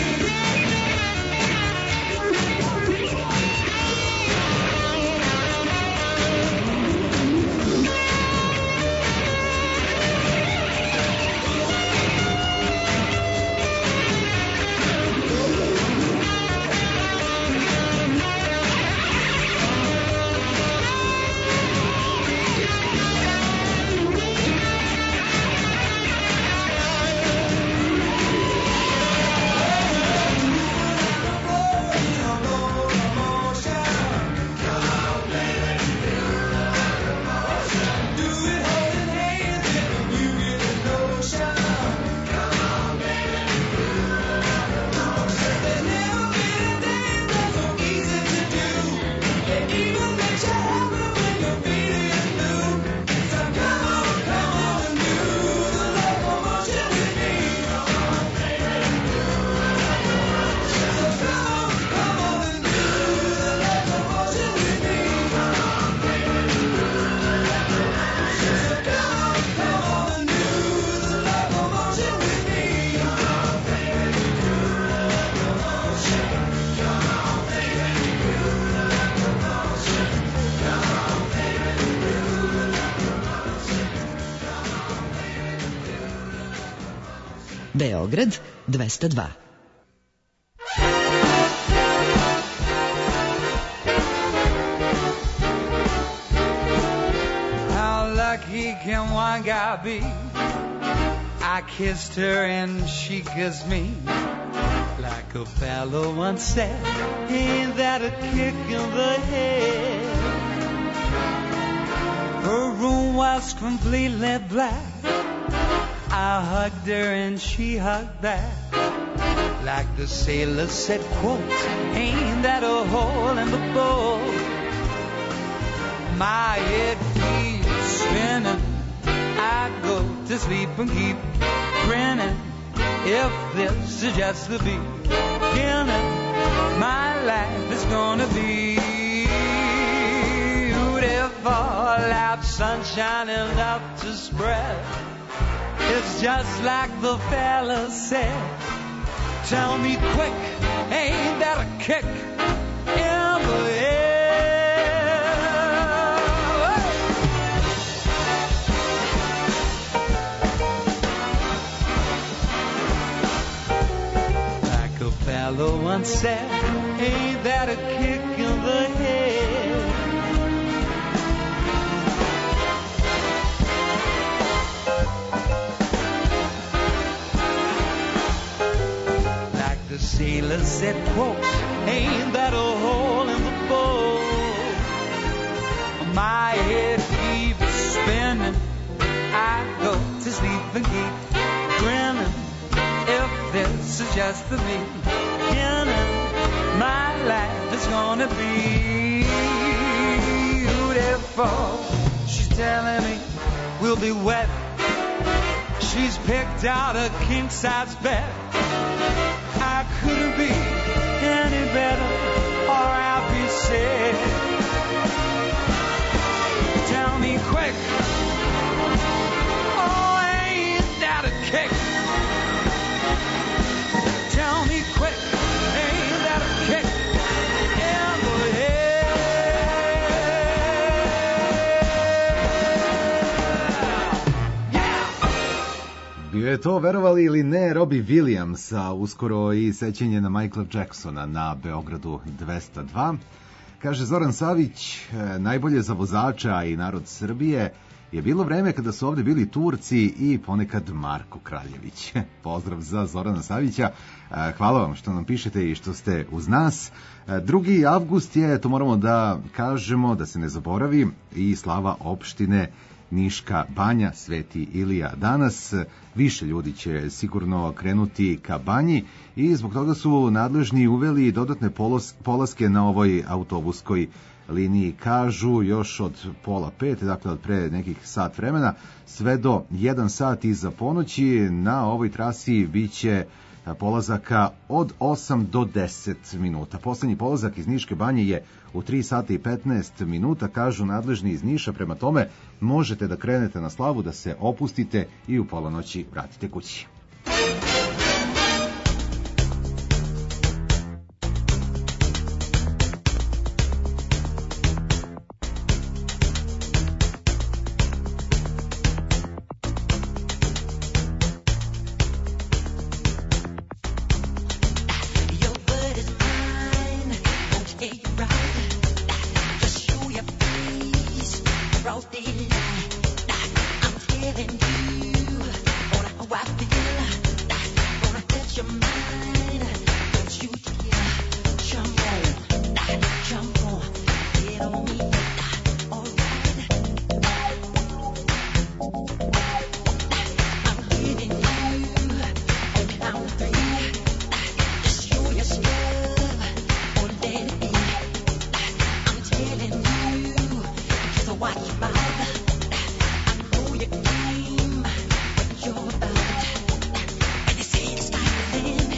Do it holding hands if you get the notion. Come on, baby, do the locomotion. There's never been a dance that's so easy to do. It even makes you happy when your feet is new. So come on, come on and do the locomotion with me. Come on, baby, do the locomotion. So come on, come on and do the locomotion with me. Come on, baby, do the locomotion. So come on, come on and do the locomotion with me. Come on, baby, do the locomotion. Come on, baby, do the locomotion. Come on, baby, do the locomotion. Beograd dvesta dva. How lucky can one guy be? I kissed her and she kissed me. Like a fellow once said, ain't that a kick in the head? Her room was completely black. I hugged her and she hugged back. Like the sailor said, quote, ain't that a hole in the boat? My head keeps spinning. I go to sleep and keep grinning. If this is just the beginning, my life is gonna be beautiful. Out sunshine enough to spread. It's just like the fella said. Tell me quick, ain't that a kick in the air? Like a fellow once said, ain't that a kick in the head? Like the sailor said, quote, ain't that a hole in the boat? My head keeps spinning, I go to sleep and keep grinning. If this is just the beginning, my life is gonna be beautiful. She's telling me we'll be wet. She's picked out a king-size bed. How could it be any better, or I'll be sick? Tell me quick, oh, ain't that a kick? Tell me quick, ain't that a kick in the head? Bio je to, verovali ili ne, Robbie Williams, a uskoro i sećanje na Michaela Jacksona na Beogradu dvesta dva. Kaže Zoran Savić, najbolje za vozača i narod Srbije je bilo vreme kada su ovde bili Turci i ponekad Marko Kraljević. Pozdrav za Zorana Savića. Hvala vam što nam pišete i što ste uz nas. drugi avgust je, to moramo da kažemo, da se ne zaboravi, i slava opštine Niška Banja, Sveti Ilija. Danas više ljudi će sigurno krenuti ka Banji i zbog toga su nadležni uveli dodatne polaske na ovoj autobuskoj liniji. Kažu još od pola pet, dakle od pre nekih sat vremena, sve do jedan sat iza ponoći na ovoj trasi biće polazaka od osam do deset minuta. Poslednji polazak iz Niške Banje je u tri sata i petnaest minuta, kažu nadležni iz Niša, prema tome možete da krenete na slavu, da se opustite i u pola noći vratite kući. You're about, and they say the sky's the limit.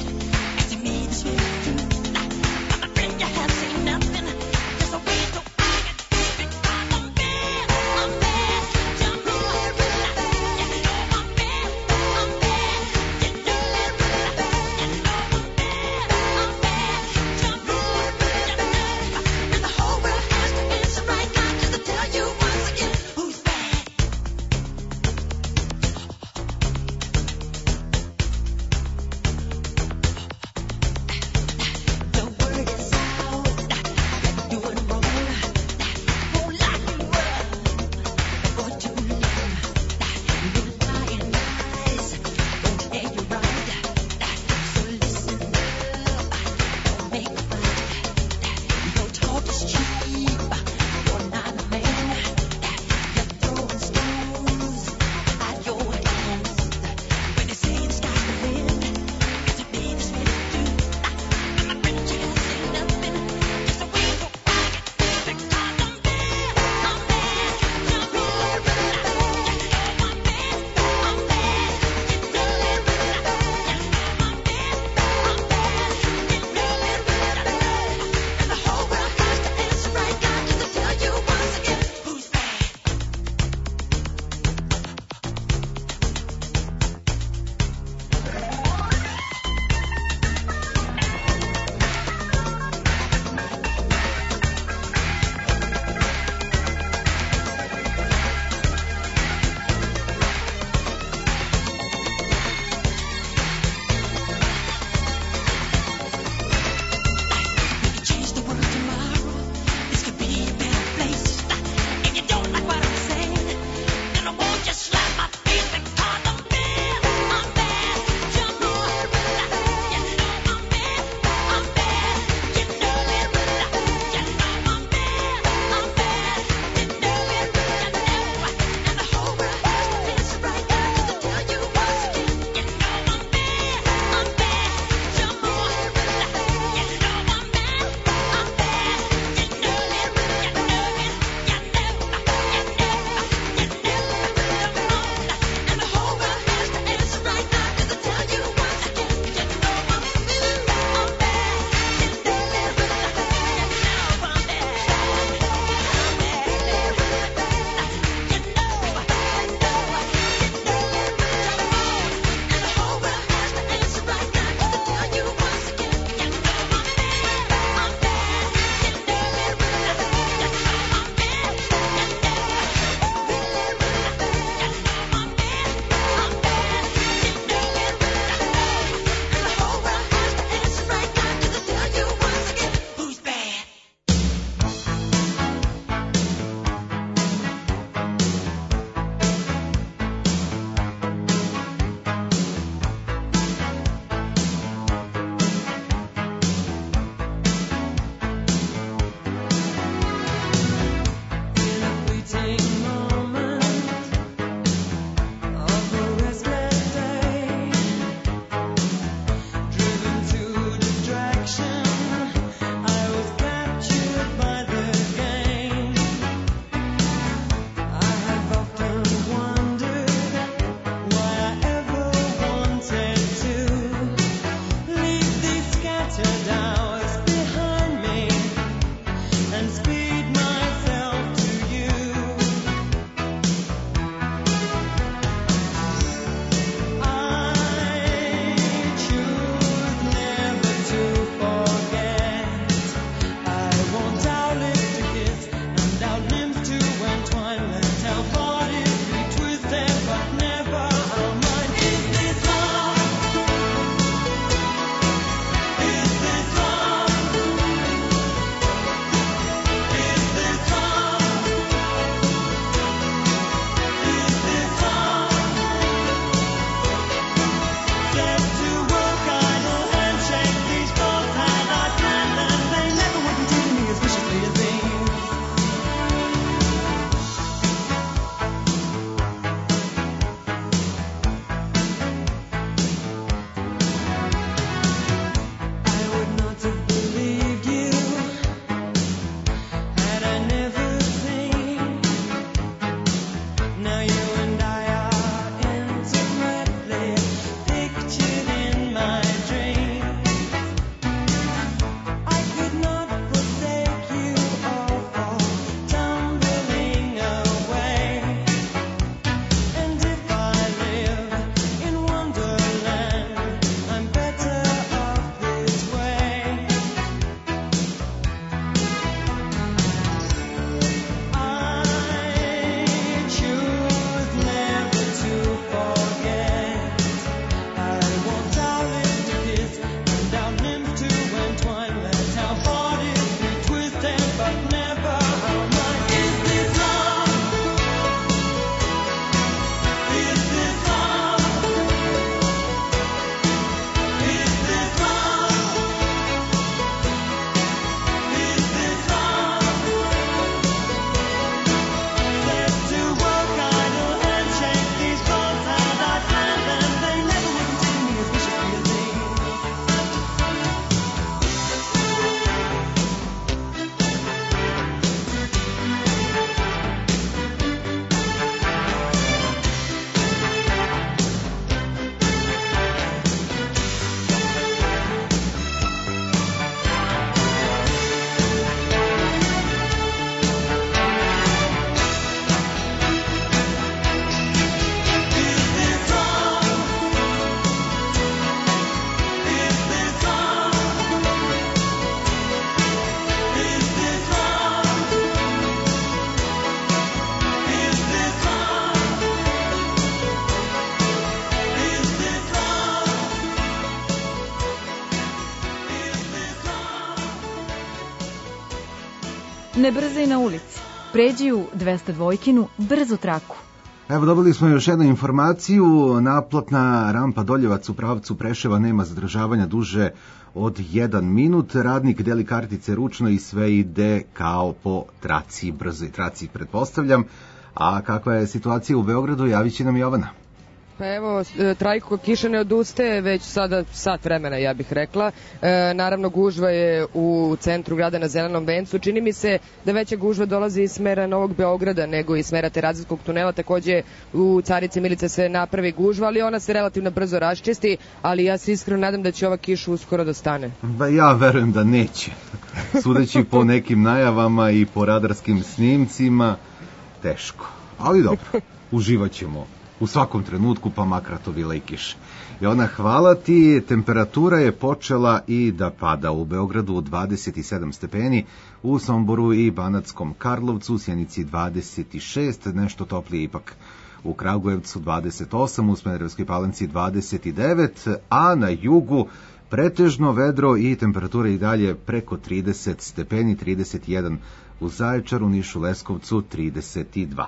Ne brzaj na ulici. Pređi u dvesta dvojkinu brzu traku. Evo, dobili smo još jednu informaciju. Naplatna rampa Doljevac u pravcu Preševa nema zadržavanja duže od jedan minut. Radnik deli kartice ručno i sve ide kao po traci, brzoj traci, pretpostavljam. A kakva je situacija u Beogradu, javit će nam Jovana. Pa evo, trajko kiša ne odustaje već sada sat vremena, ja bih rekla. E, naravno, gužva je u centru grada na Zelenom vencu. Čini mi se da veća gužva dolazi iz smera Novog Beograda nego iz smera Terazijskog tunela. Takođe u Carici Milice se napravi gužva, ali ona se relativno brzo raščisti, ali ja se iskreno nadam da će ova kiša uskoro da stane. Ba ja verujem da neće. Sudeći po nekim najavama i po radarskim snimcima, teško. Ali dobro, uživat ćemo u svakom trenutku, pa makar to bila i kiša. I ona, hvala ti, temperatura je počela i da pada u Beogradu dvadeset sedam stepeni, u Somboru i Banatskom Karlovcu, u Sjenici dvadeset šest, nešto toplije ipak u Kragujevcu dvadeset osam, u Smederevskoj Palanci dvadeset devet, a na jugu pretežno vedro i temperatura i dalje preko trideset stepeni, trideset jedan u Zaječaru, Nišu, Leskovcu trideset dva.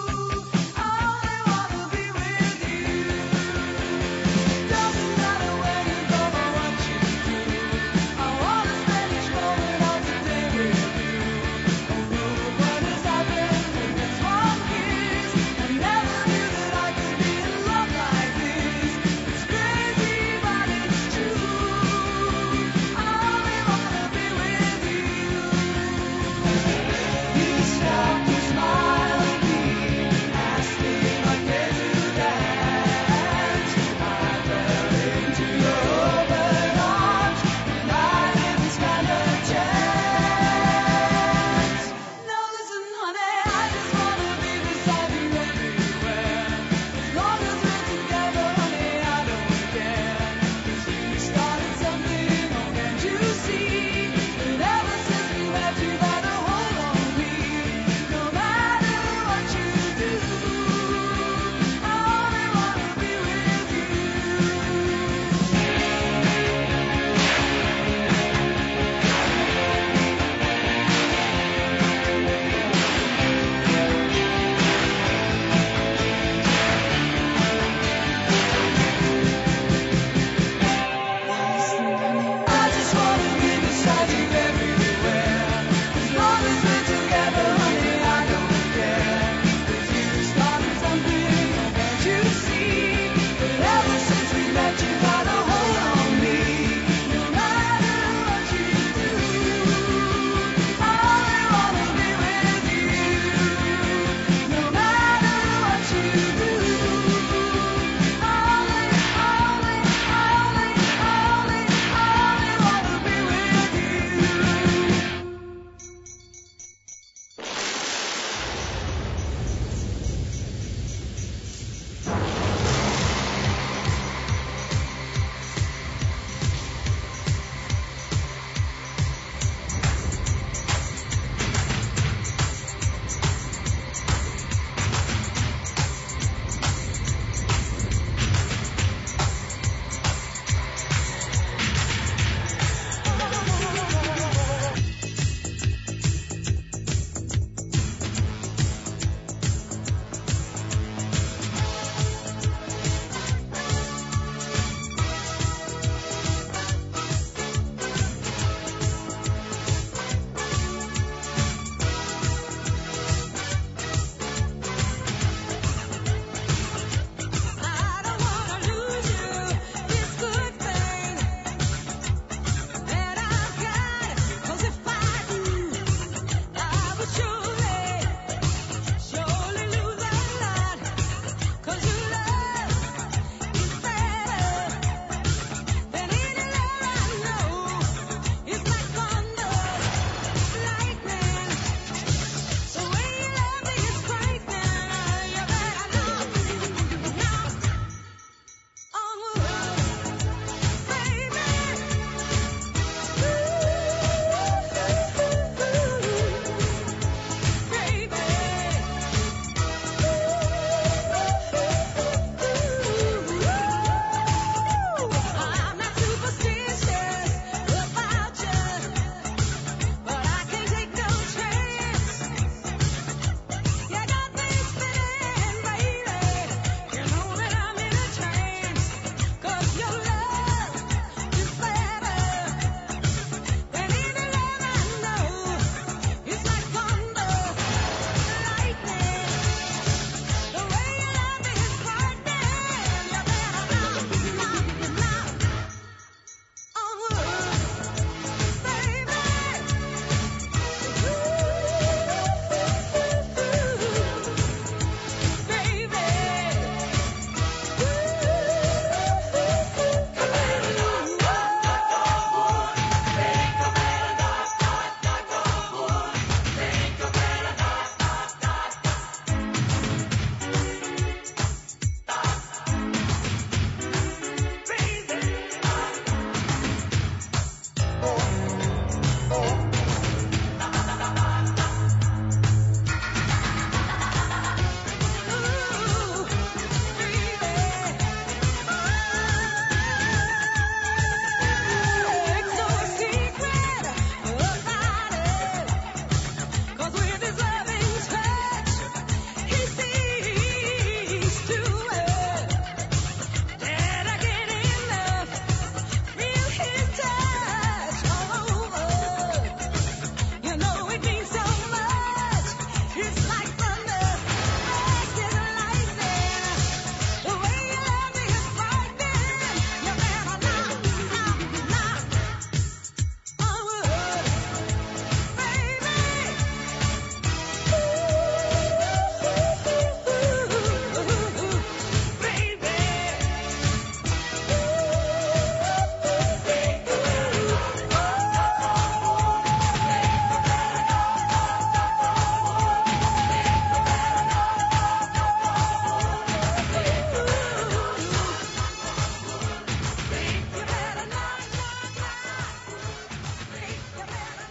Doesn't matter where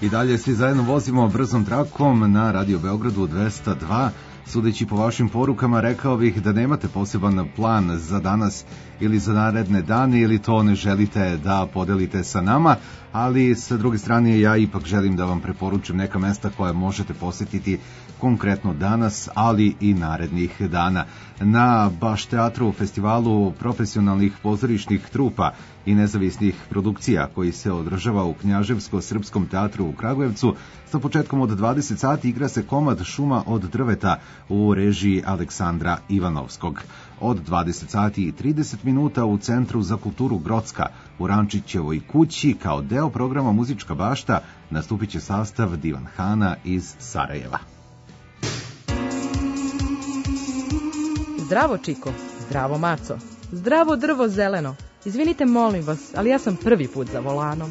I dalje svi zajedno vozimo brzom trakom na Radio Beogradu dvesta dva. Sudeći po vašim porukama, rekao bih da nemate poseban plan za danas ili za naredne dane ili to ne želite da podelite sa nama, ali sa druge strane ja ipak želim da vam preporučim neka mesta koje možete posetiti konkretno danas, ali i narednih dana. Na Baš teatru, festivalu profesionalnih pozorišnih trupa i nezavisnih produkcija koji se održava u Knjaževsko-srpskom teatru u Kragujevcu, sa početkom od dvadeset sati igra se komad Šuma od drveta u režiji Aleksandra Ivanovskog. Od dvadeset sati i trideset minuta u Centru za kulturu Grocka u Rančićevoj kući kao deo programa Muzička bašta nastupit će sastav Divan Hana iz Sarajeva. Zdravo, Čiko. Zdravo, Maco. Zdravo, drvo zeleno. Izvinite, molim vas, ali ja sam prvi put za volanom.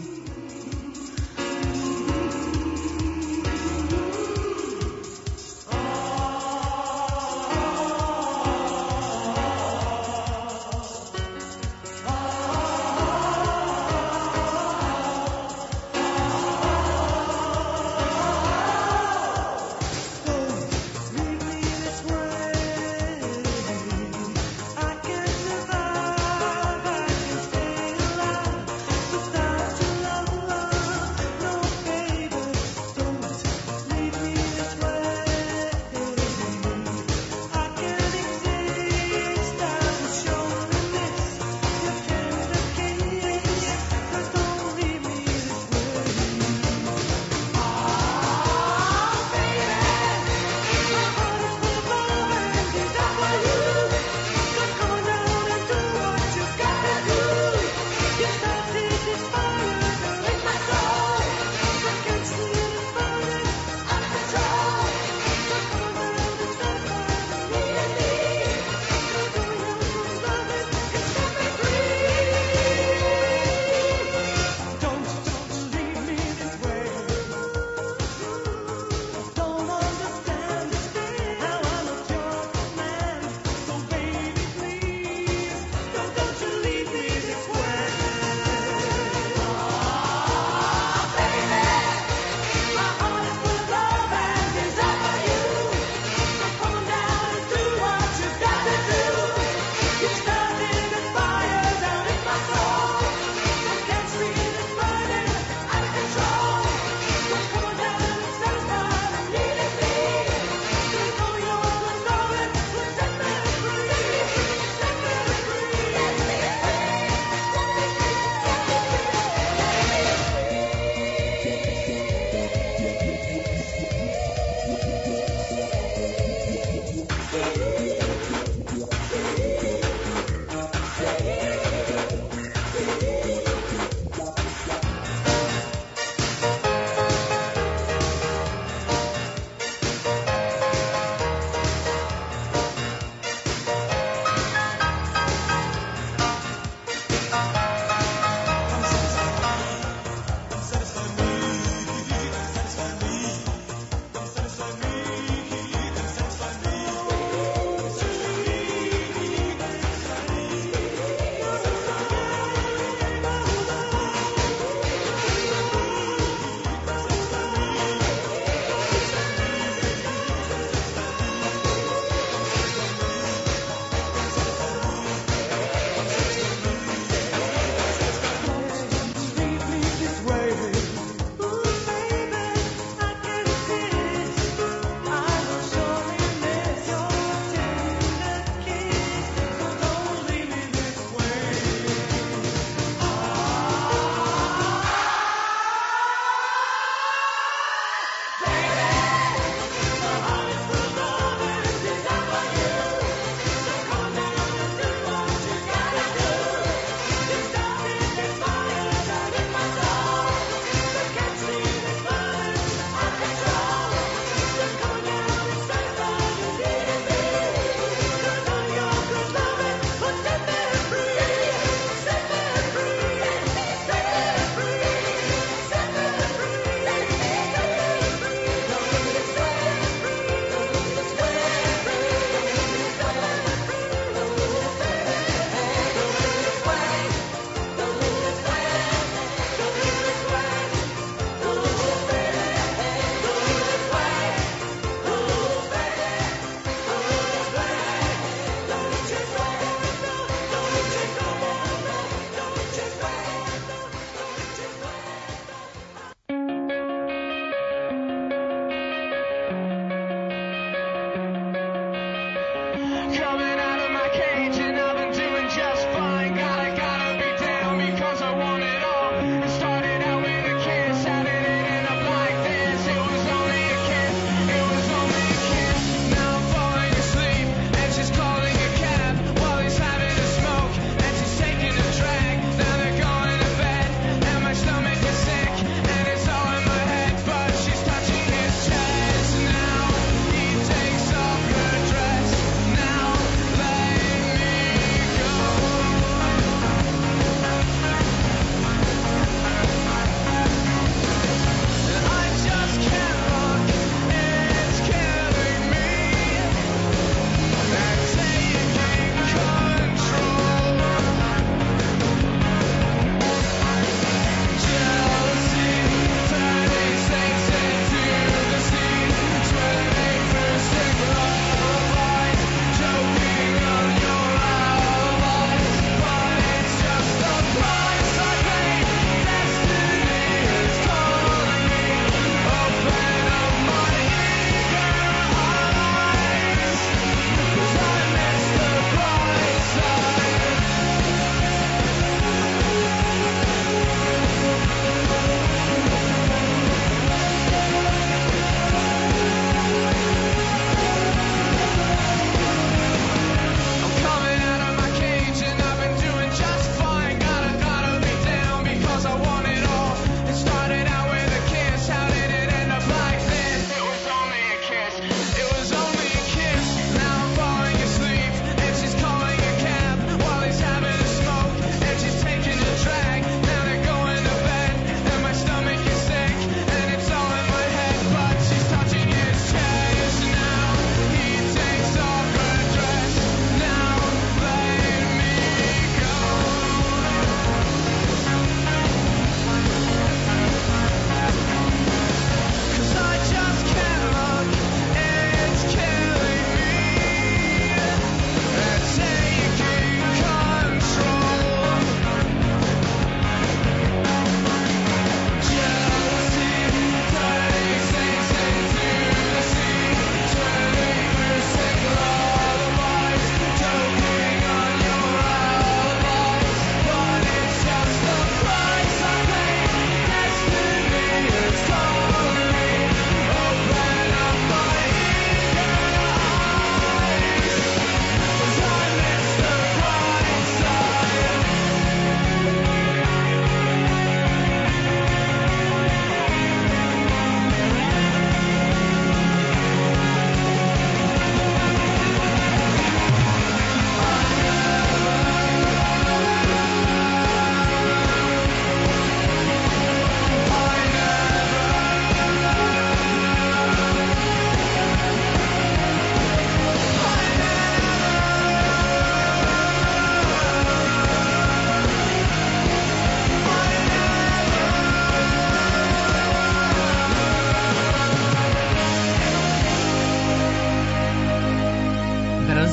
To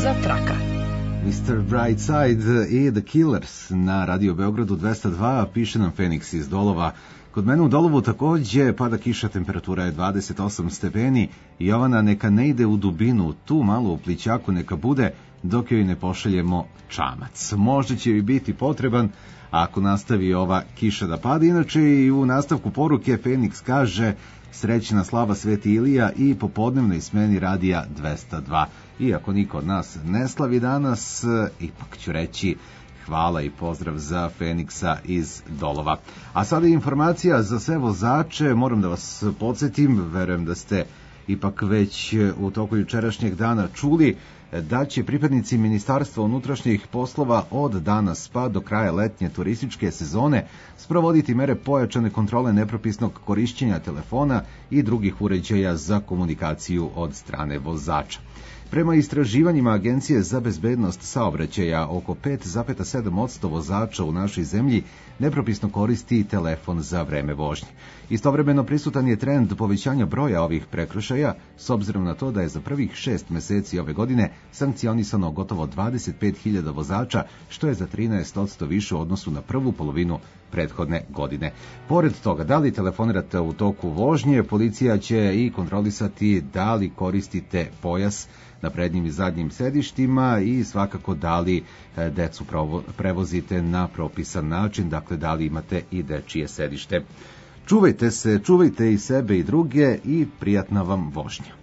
za traka. mister Brightside i The Killers na Radio Beogradu dvesta dva, piše nam Feniks iz Dolova. Kod mene u Dolovu takođe pada kiša, temperatura je dvadeset osam stepeni. Jovana, neka ne ide u dubinu, tu malo u plićaku neka bude, dok joj ne pošaljemo čamac. Možda će joj biti potreban ako nastavi ova kiša da pada. Inače i u nastavku poruke Feniks kaže: srećna slava Sveti Ilija i popodnevnoj smeni radija dvesta dva. Iako niko od nas ne slavi danas, ipak ću reći hvala i pozdrav za Feniksa iz Dolova. A sada informacija za sve vozače. Moram da vas podsjetim, verujem da ste ipak već u toku jučerašnjeg dana čuli da će pripadnici Ministarstva unutrašnjih poslova od danas pa do kraja letnje turističke sezone sprovoditi mere pojačane kontrole nepropisnog korišćenja telefona i drugih uređaja za komunikaciju od strane vozača. Prema istraživanjima Agencije za bezbednost saobraćaja, oko pet zarez sedam posto vozača u našoj zemlji nepropisno koristi telefon za vreme vožnje. Istovremeno prisutan je trend povećanja broja ovih prekršaja, s obzirom na to da je za prvih šest meseci ove godine sankcionisano gotovo dvadeset pet hiljada vozača, što je za trinaest posto više u odnosu na prvu polovinu prethodne godine. Pored toga, da li telefonirate u toku vožnje, policija će i kontrolisati da li koristite pojas na prednjim i zadnjim sedištima i svakako da li decu prevozite na propisan način, dakle da li imate i dečije sedište. Čuvajte se, čuvajte i sebe i druge i prijatna vam vožnja.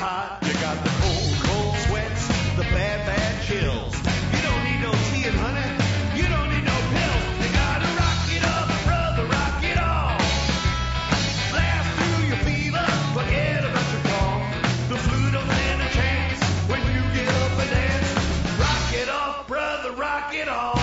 hot. You got the cold, cold sweats, the bad, bad chills. You don't need no tea and honey. You don't need no pills. You gotta rock it up, brother, rock it all. Blast through your fever, forget about your cough. The flu don't stand a chance when you get up and dance. Rock it off, brother, rock it all.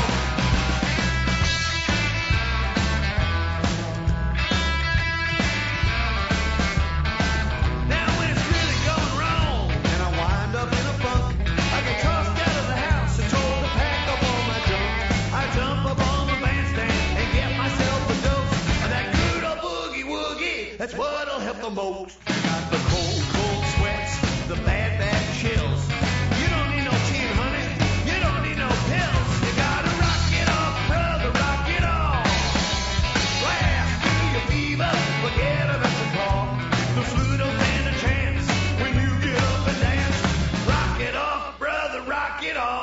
Now when it's really going wrong and I wind up in a funk, I get tossed out of the house and told to pack up all my junk. I jump up on the bandstand and get myself a dose of that good old boogie woogie. That's what'll help the most. Got the cold, cold sweats, the bad, bad chills. You don't need no tea and honey. You don't need no pills. You gotta rock it off, brother, rock it off. Blast through your fever, forget about your cough. The flu don't stand a chance when you get up and dance. Rock it off, brother, rock it off.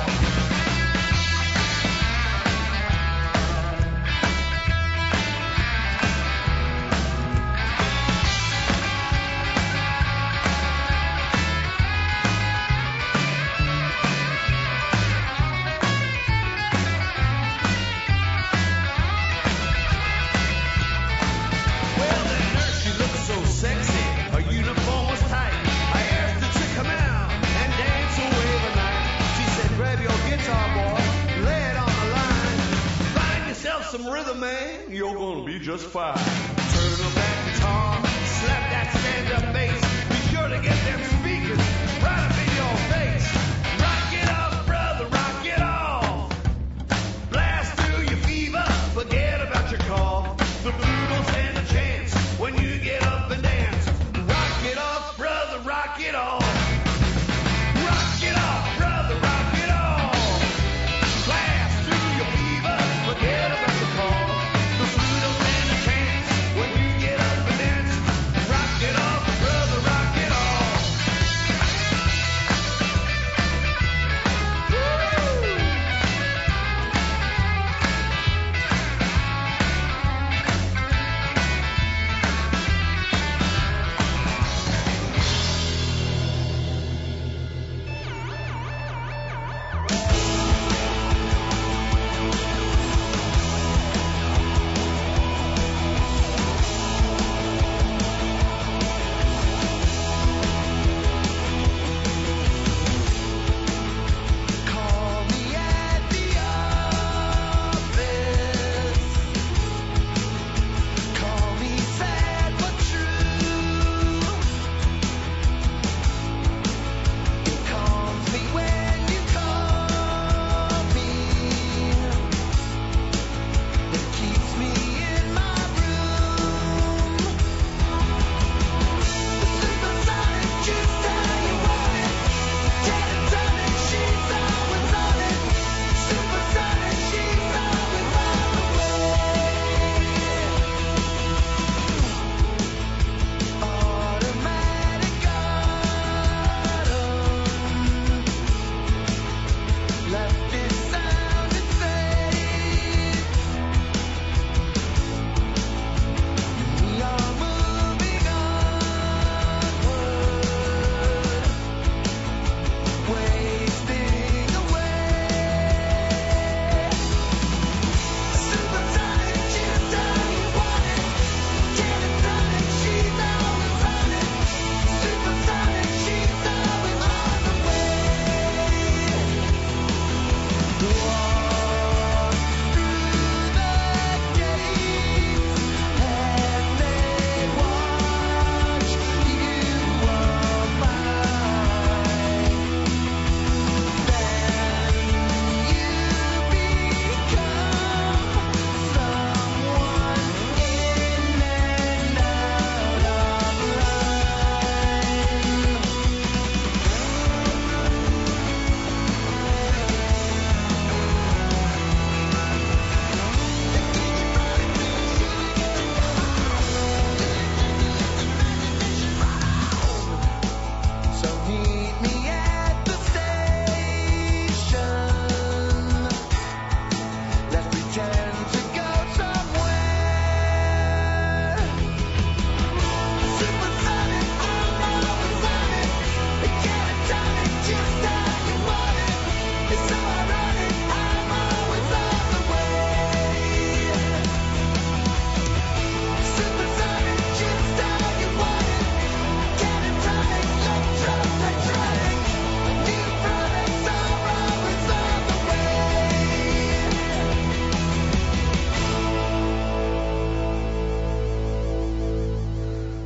Well, that nurse, she looked so sexy. Her uniform was tight. I asked her to come out and dance away the night. She said, grab your guitar, boy, lay it on the line. Find yourself some rhythm, man, you're gonna be just fine. Turn up that guitar, slap that stand-up bass. Be sure to get them speakers right up in your face. Rock it off, brother, rock it off. Blast through your fever, forget about your cough. The flu don't stand a chance when you get up and dance. Rock it off, brother, rock it off. Rock it off, brother, rock it off. Blast through your fever, forget about your cough. The flu don't stand a chance when you get up and dance.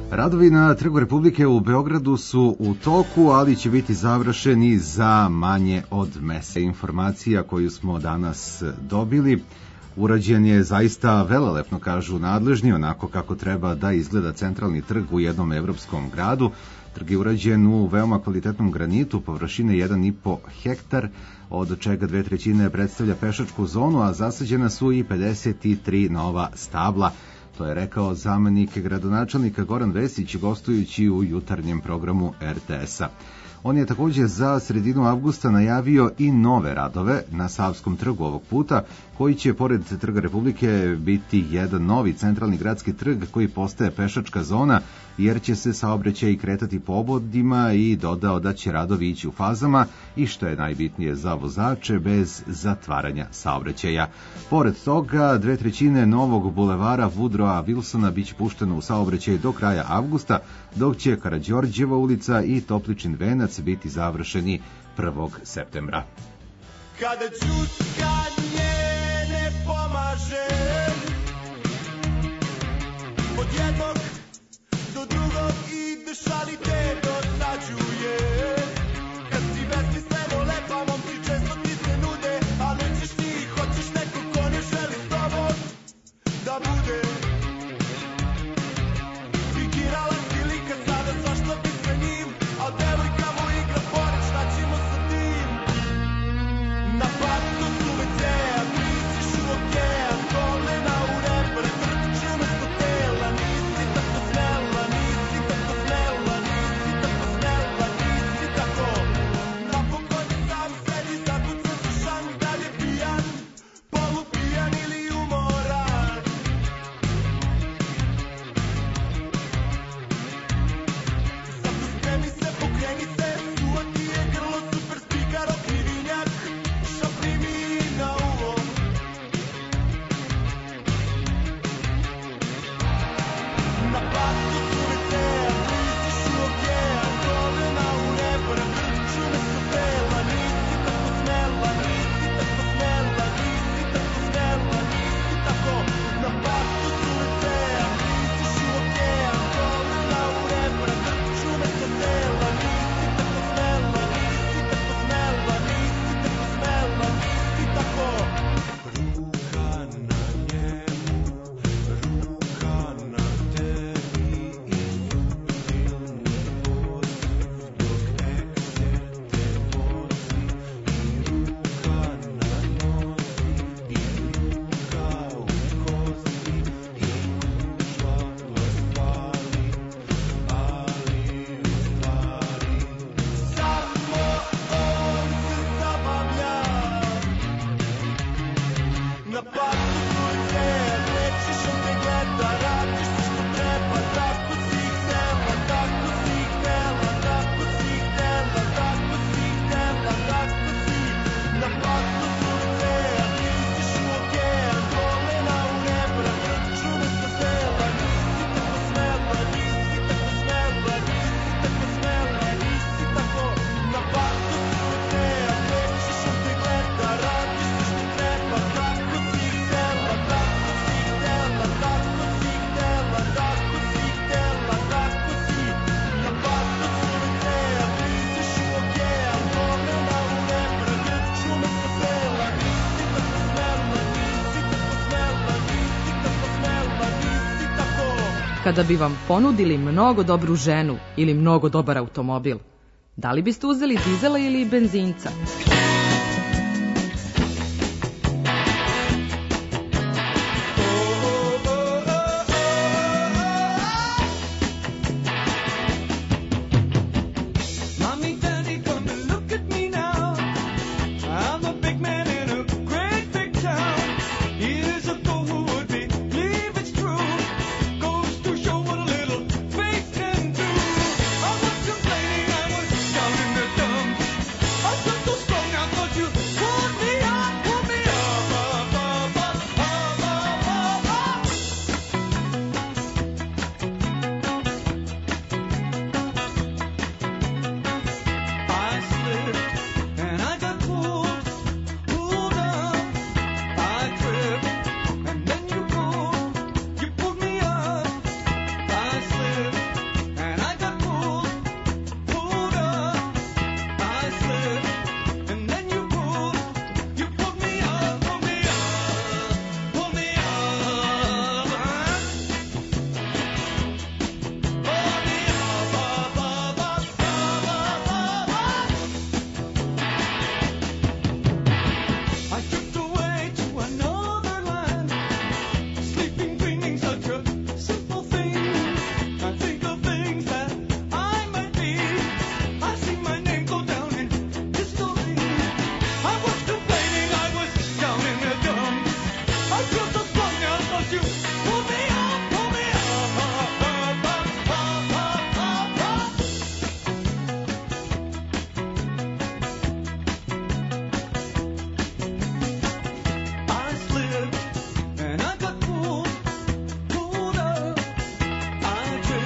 Radovi na Trgu Republike u Beogradu su u toku, ali će biti završeni za manje od meseca. Informacija koju smo danas dobili, urađen je zaista velelepno, kažu nadležni, onako kako treba da izgleda centralni trg u jednom evropskom gradu. Trg je urađen u veoma kvalitetnom granitu, površine jedan i po hektar, od čega dve trećine predstavlja pešačku zonu, a zasađena su i pedeset tri nova stabla. To je rekao zamenik gradonačelnika Goran Vesić gostujući u jutarnjem programu er te es-a. On je takođe za sredinu avgusta najavio i nove radove na Savskom trgu ovog puta, koji će pored Trga Republike biti jedan novi centralni gradski trg koji postaje pešačka zona, jer će se saobraćaj kretati po obodima i dodao da će radovi ići u fazama i, što je najbitnije za vozače, bez zatvaranja saobraćaja. Pored toga, dve trećine novog bulevara Woodrowa Wilsona biće pušteno u saobraćaj do kraja avgusta, dok će Karađorđeva ulica i Topličin venac biti završeni prvog septembra. Kada čutkanje ne pomaže, od jednog do drugog ideš, ali te dosađuje. Kad si besmisleno lepa, momci često ti se nude, a nećeš ti, hoćeš neko ko ne želi s tobom da bude. Fikirala si lika sada, svašta bi sa njim, a devojka mu igra pored, šta ćemo sa tim? Na parku su veceja, misliš u okean, kolena u reper, trče umesto tela, nisi tako smela, nisi tako smela, nisi tako smela, nisi tako. Napokon je sam sebi zakucan sa šan, da li je pijan, polupijan ili umoran. Zato spremi se, pokreni se, suva ti je grlo, super speaker, okrivinjak, šapni mi na uvo. Na parku su veceja, misliš u okean, kolena u reper, trče umesto tela, nisi tako smela, nisi tako smela, nisi tako smela, nisi tako. Na parku su veceja, misliš u okean, kolena u reper, trče umesto tela, nisi tako smela, nisi tako smela, nisi tako smela, nisi tako. Ruka na njemu, ruka na tebi i subtilni poziv, dok ekser te vozi, i ruka na nozi, i ruka u kosti, i ušla vas pali, ali u stvari samo on se zabavlja. Na parku su veceja, nećeš, on te gleda, radiš sve što treba, tako si htela, tako si htela, tako si htela, tako si htela, tako si. Na parku su veceja, misliš u okean, kolena u rebra, trču umesto tela, nisi tako smela, nisi tako smela, nisi tako smela, nisi tako. Na parku su veceja, nećeš, on te gleda, radiš sve što treba, tako si htela, tako si htela, tako si htela, tako si htela, tako si. Na parku su veceja, misliš u okean, kolena u rebra, trču umesto tela, nisi tako smela, nisi tako smela, nisi tako smela, nisi tako. Kada bi vam ponudili mnogo dobru ženu ili mnogo dobar automobil, da li biste uzeli dizela ili benzinca? Mommy, daddy, come and look at me now. I'm a big man in a great big town. Years ago, who would believe it's true? Goes to show what a little faith can do. I was complaining, I was down in the dumps. I felt so strong,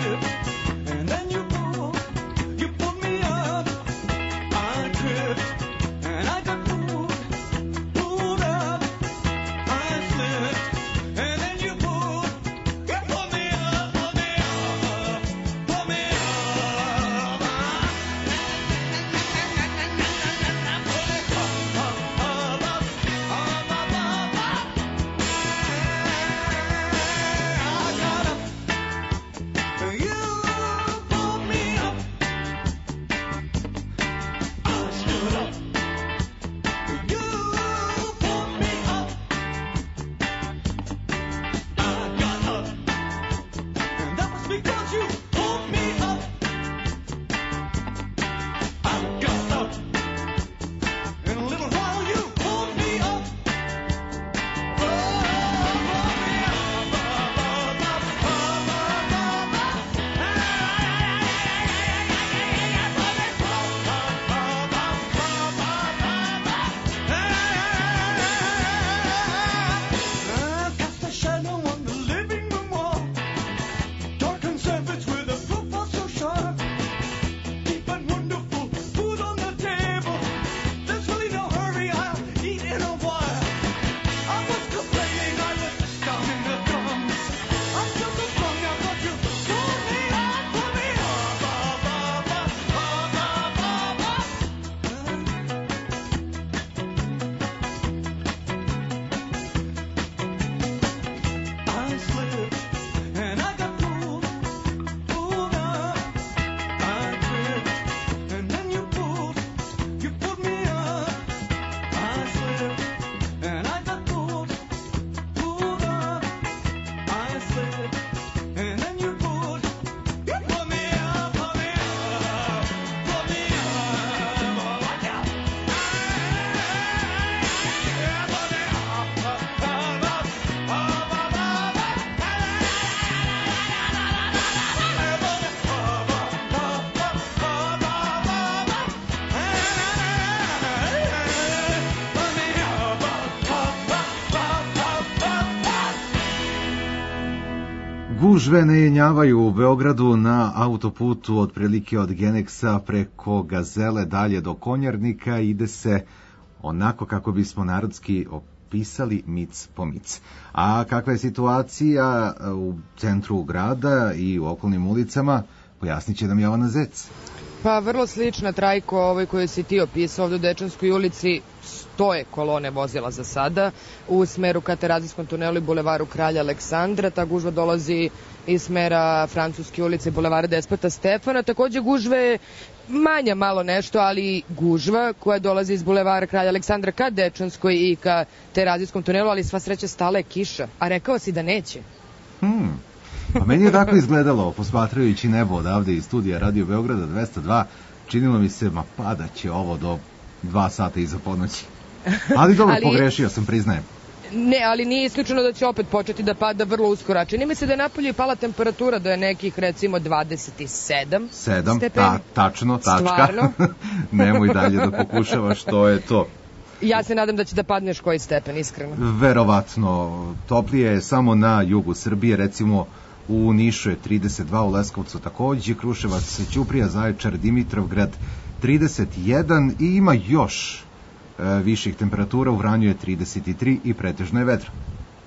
Gužve ne jenjavaju u Beogradu na autoputu otprilike od Geneksa preko Gazele dalje do Konjarnika. Ide se onako kako bismo narodski opisali mic po mic. A kakva je situacija u centru grada i u okolnim ulicama, pojasnit će nam Jovana Zec. Pa vrlo slična, Trajko, ovoj koju si ti opisao ovdje u Dečanskoj ulici. Stoje kolone vozila za sada u smeru ka Terazijskom tunelu i bulevaru Kralja Aleksandra. Ta gužva dolazi iz smera Francuske ulice i bulevara Despota Stefana. Takođe gužve manja malo nešto, ali gužva koja dolazi iz bulevara Kralja Aleksandra ka Dečanskoj i ka Terazijskom tunelu, ali sva sreća stala je kiša. A rekao si da neće. Hmm. A meni je tako izgledalo, posmatrajući nebo odavde iz studija Radio Beograda dvesta dva, činilo mi se, ma padaće ovo do dva sata iza ponoći. Ali dobro, ali, pogrešio sam, priznajem. Ne, ali nije isključeno da će opet početi da pada vrlo uskoro. A čini mi se da je napolje pala temperatura, da je nekih recimo dvadeset sedam Sedam, stepeni. Ta, tačno, tačka. Stvarno? Nemoj dalje da pokušavaš, što je to. Ja se nadam da će da padneš koji stepen, iskreno. Verovatno. Toplije je samo na jugu Srbije, recimo u Nišu je trideset dva, u Leskovcu takođe, Kruševac, Ćuprija, Zaječar, Dimitrovgrad trideset jedan i ima još e, viših temperatura, u Vranju je trideset tri i pretežno je vedro.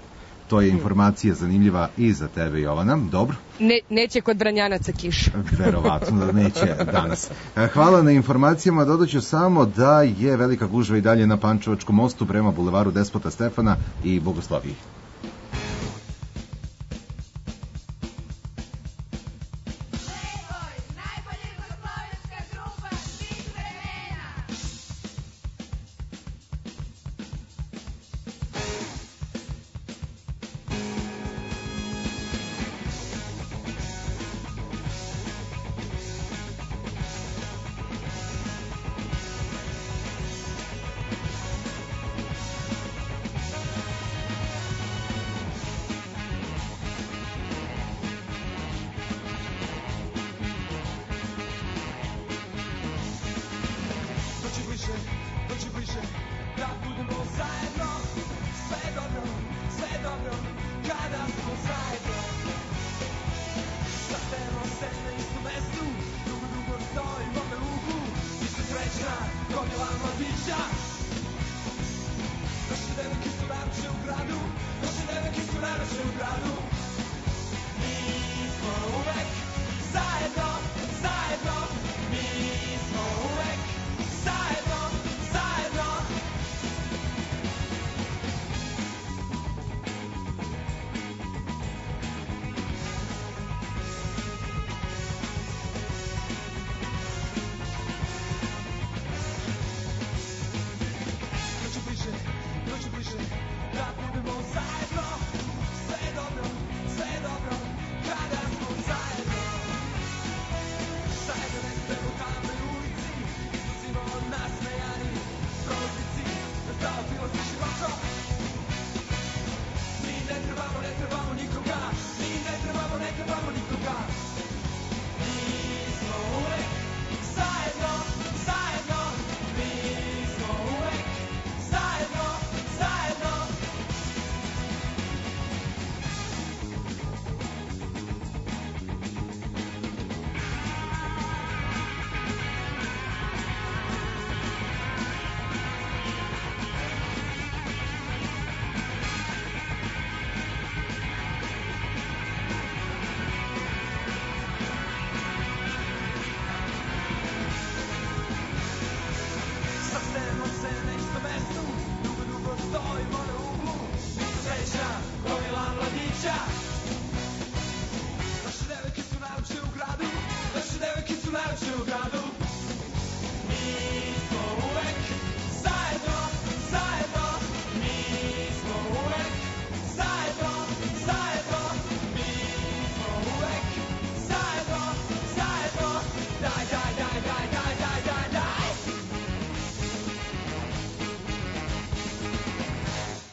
To je informacija zanimljiva i za tebe, Jovana. Dobro. Ne, neće kod Vranjanaca kiša. Verovatno da neće danas. Hvala na informacijama. Dodaću samo da je velika gužva i dalje na Pančevačkom mostu prema bulevaru Despota Stefana i Bogosloviji.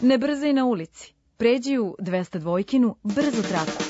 Ne brzaj na ulici. Pređi u dvesta dvojkinu brzo traku.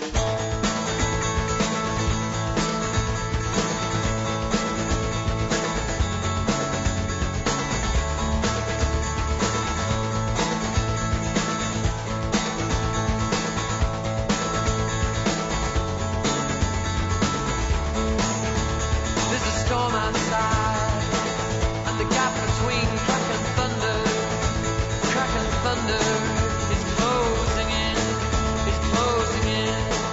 There's a storm outside, and the gap between crack and thunder, crack and thunder is closing in, is closing in.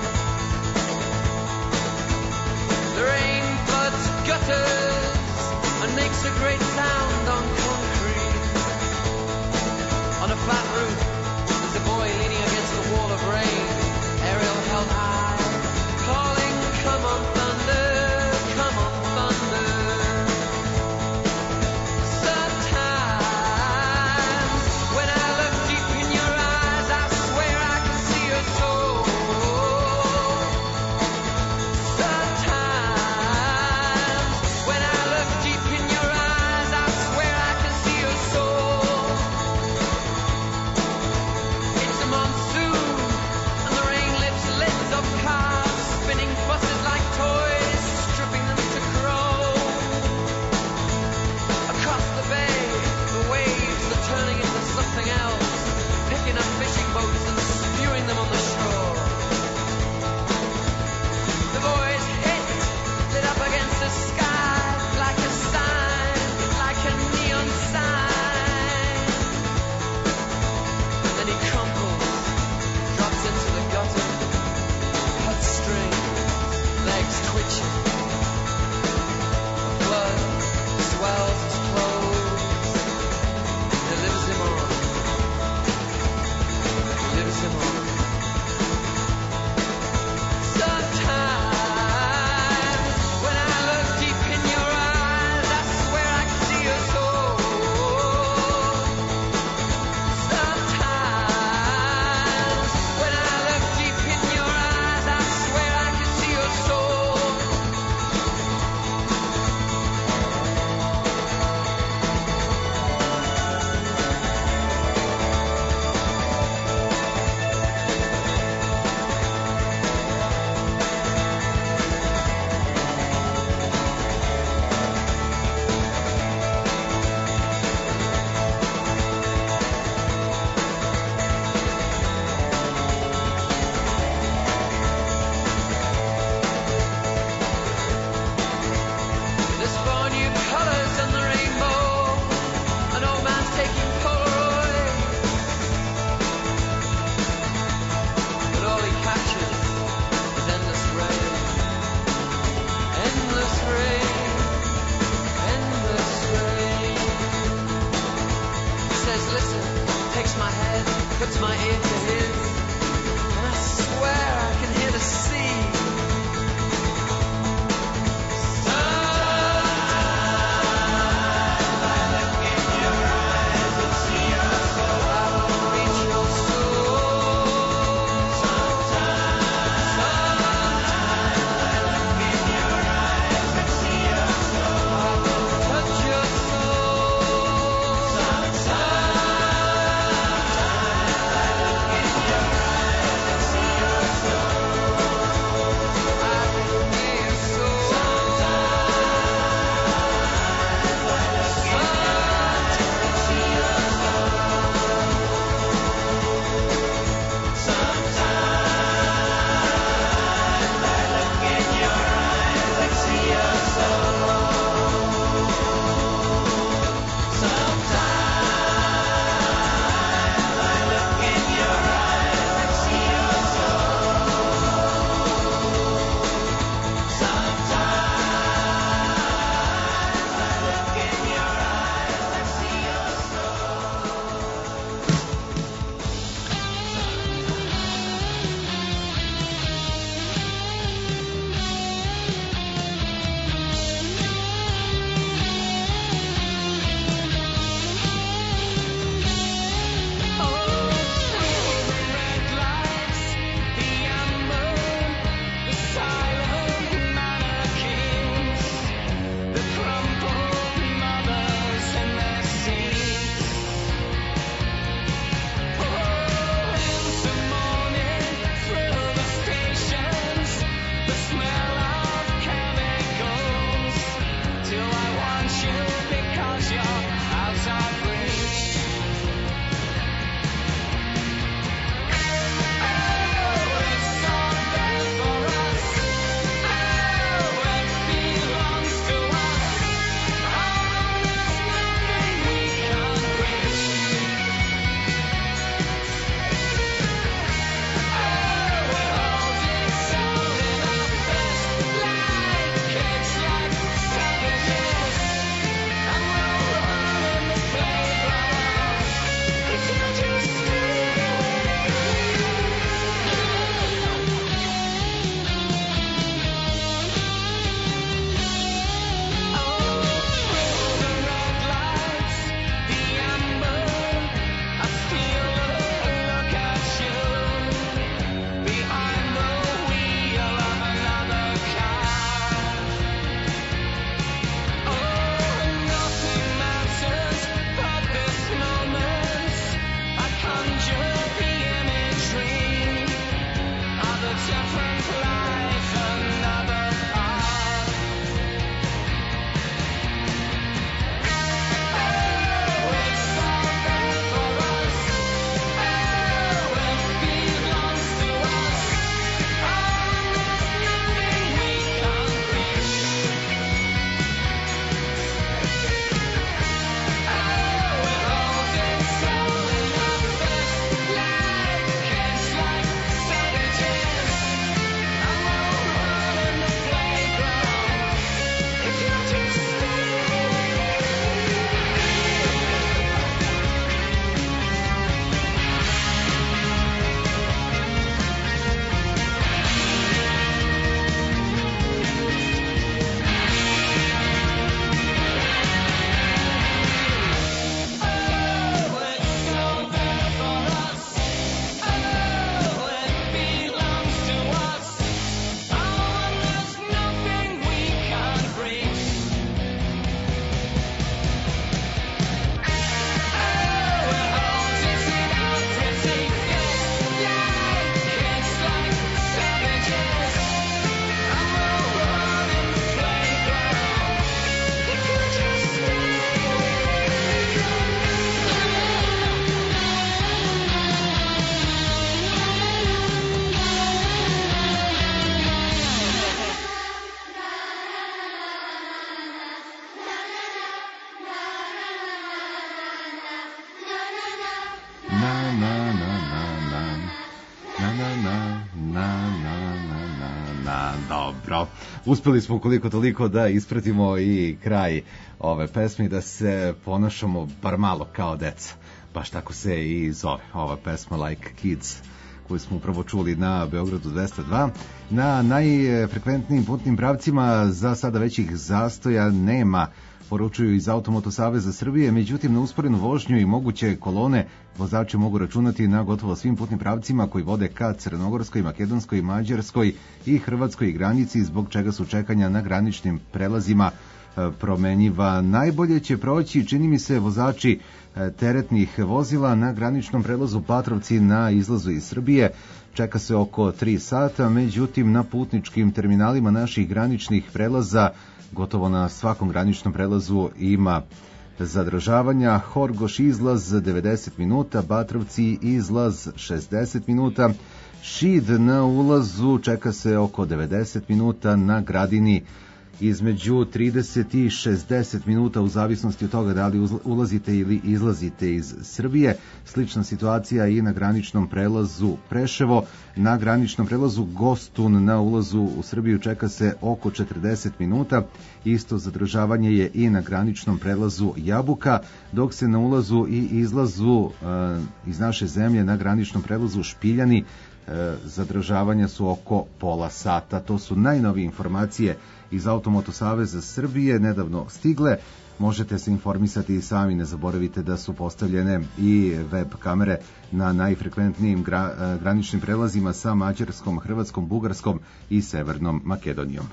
Dobro, uspeli smo koliko toliko da ispratimo i kraj ove pesme i da se ponašamo bar malo kao deca. Baš tako se i zove ova pesma Like Kids koju smo upravo čuli na Beogradu dvesta dva. Na najfrekventnijim putnim pravcima za sada većih zastoja nema, poručuju iz Automoto Saveza Srbije, međutim na usporenu vožnju i moguće kolone vozači mogu računati na gotovo svim putnim pravcima koji vode ka Crnogorskoj, Makedonskoj, Mađarskoj i Hrvatskoj granici, zbog čega su čekanja na graničnim prelazima promenjiva. Najbolje će proći, čini mi se, vozači teretnih vozila na graničnom prelazu Patrovci na izlazu iz Srbije. Čeka se oko tri sata, međutim na putničkim terminalima naših graničnih prelaza gotovo na svakom graničnom prelazu ima zadržavanja. Horgoš izlaz devedeset minuta, Batrovci izlaz šezdeset minuta, Šid na ulazu čeka se oko devedeset minuta, na Gradini između trideset i šezdeset minuta u zavisnosti od toga da li ulazite ili izlazite iz Srbije. Slična situacija i na graničnom prelazu Preševo. Na graničnom prelazu Gostun na ulazu u Srbiju čeka se oko četrdeset minuta. Isto zadržavanje je i na graničnom prelazu Jabuka, dok se na ulazu i izlazu e, iz naše zemlje na graničnom prelazu Špiljani e, zadržavanja su oko pola sata. To su najnovije informacije iz Automoto Saveza Srbije, nedavno stigle. Možete se informisati i sami, ne zaboravite da su postavljene i web kamere na najfrekventnijim gra, graničnim prelazima sa Mađarskom, Hrvatskom, Bugarskom i Severnom Makedonijom.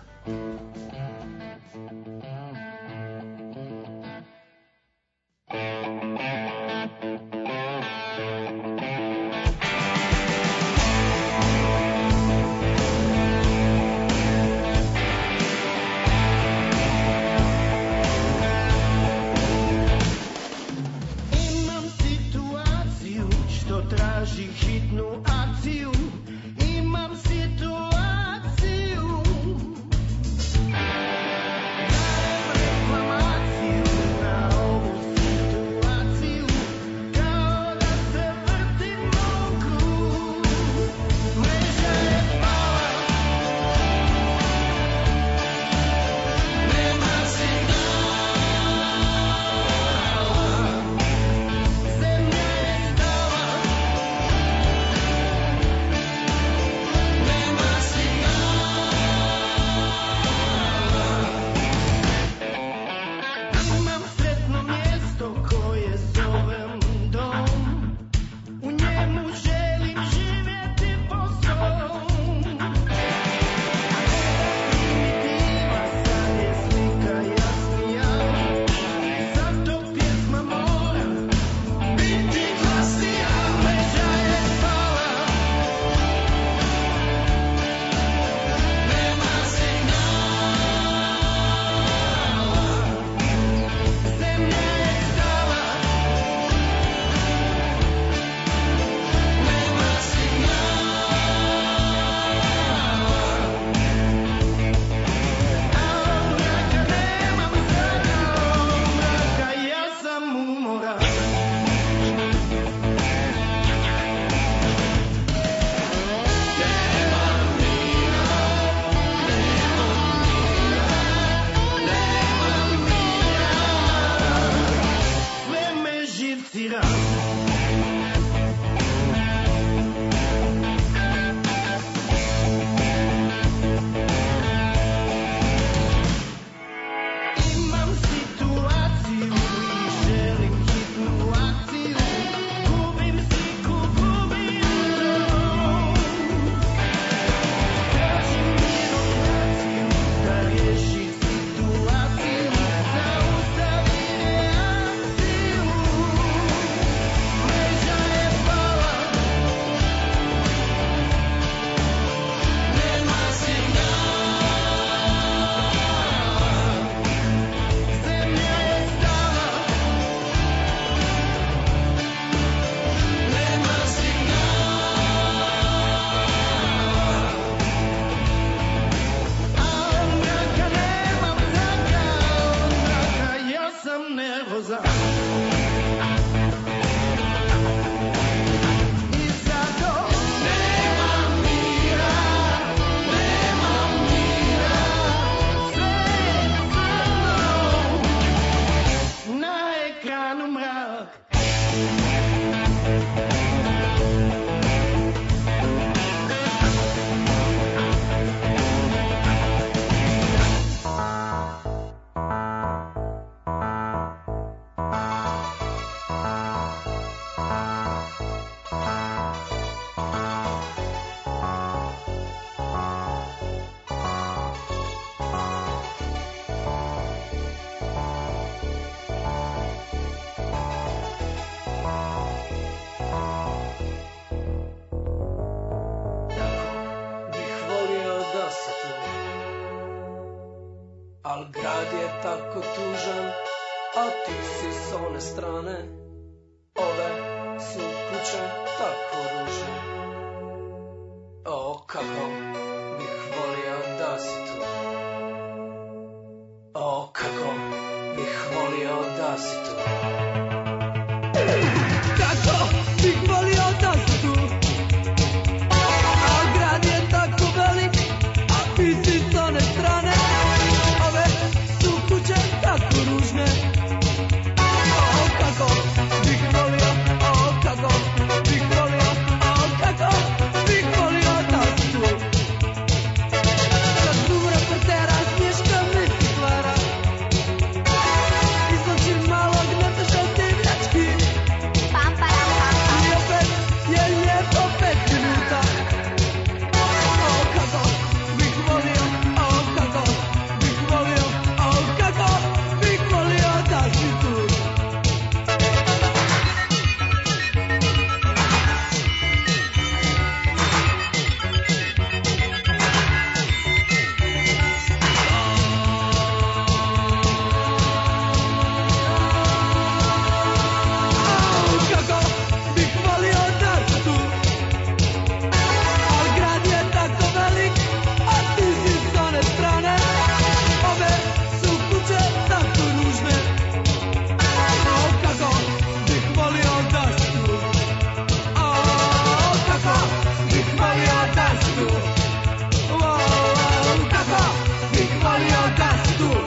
Al grad je tako tužan, a ti si s one strane. Ove su kuće tako ružne. O, kako bih volio da si tu. O, kako bih volio da si tu. Kako bih volio da si tu. A grad je tako velik, a ti si s one strane. Ove su kuće tako ružne. O, kako bih volio, o, kako bih volio, o, kako bih volio da si tu. Kad zbog reportera smješka mi se stvara. Izločim malog netaša divljački. I opet je lijepo pet minuta. O, kako bih volio, o, kako bih volio, o, kako bih volio da si tu. Kako bih volio da si tu. Al grad je tako velik, a ti si s one strane. Ove su kuće tako ružne. O, kako bih volio da si tu. O, kako bih volio da si tu. O, kako bih volio da si tu.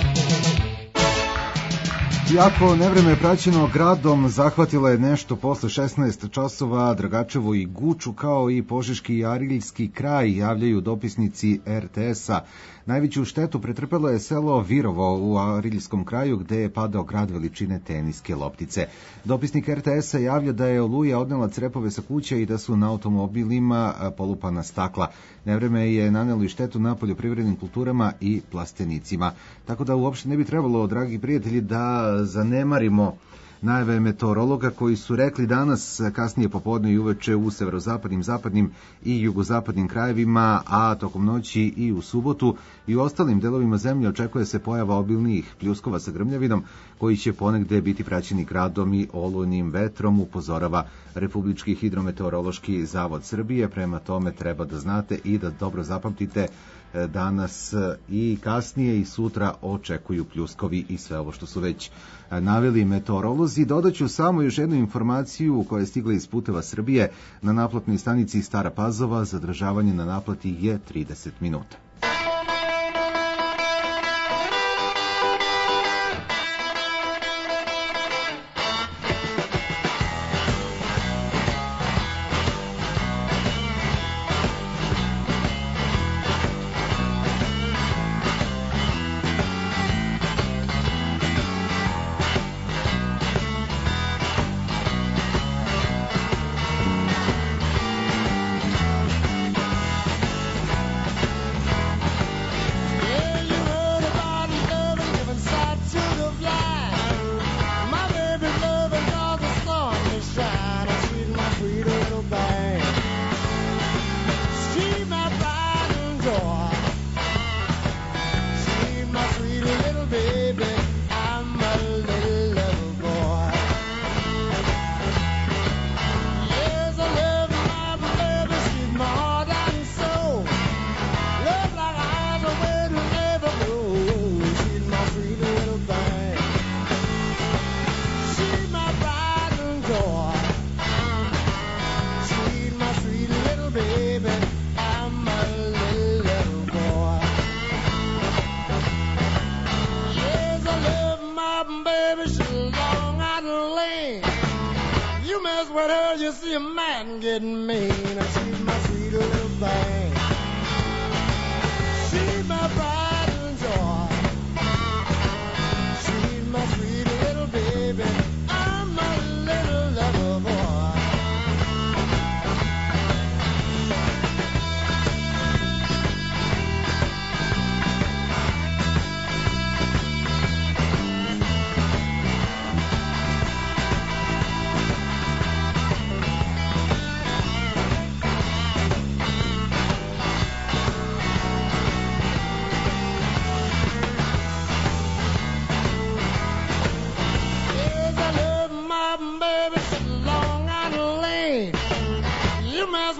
Iako nevreme praćeno gradom zahvatilo je nešto posle šesnaest časova Dragačevo i Guču, kao i Požeški i Ariljski kraj, javljaju dopisnici er te es-a. Najveću štetu pretrpelo je selo Virovo u Ariljskom kraju, gde je padao grad veličine teniske loptice. Dopisnik er te es-a javlja da je oluja odnela crepove sa kuća i da su na automobilima polupana stakla. Nevreme je nanelo i štetu na poljoprivrednim kulturama i plastenicima. Tako da uopšte ne bi trebalo, dragi prijatelji, da zanemarimo najave meteorologa koji su rekli danas kasnije popodne i uveče u severozapadnim, zapadnim i jugozapadnim krajevima, a tokom noći i u subotu i u ostalim delovima zemlje očekuje se pojava obilnijih pljuskova sa grmljavinom koji će ponegde biti praćeni gradom i olujnim vetrom, upozorava Republički hidrometeorološki zavod Srbije. Prema tome treba da znate i da dobro zapamtite, danas i kasnije i sutra očekuju pljuskovi i sve ovo što su već naveli meteorolozi. Dodaću samo još jednu informaciju koja je stigla iz Puteva Srbije. Na naplatnoj stanici Stara Pazova zadržavanje na naplati je trideset minuta.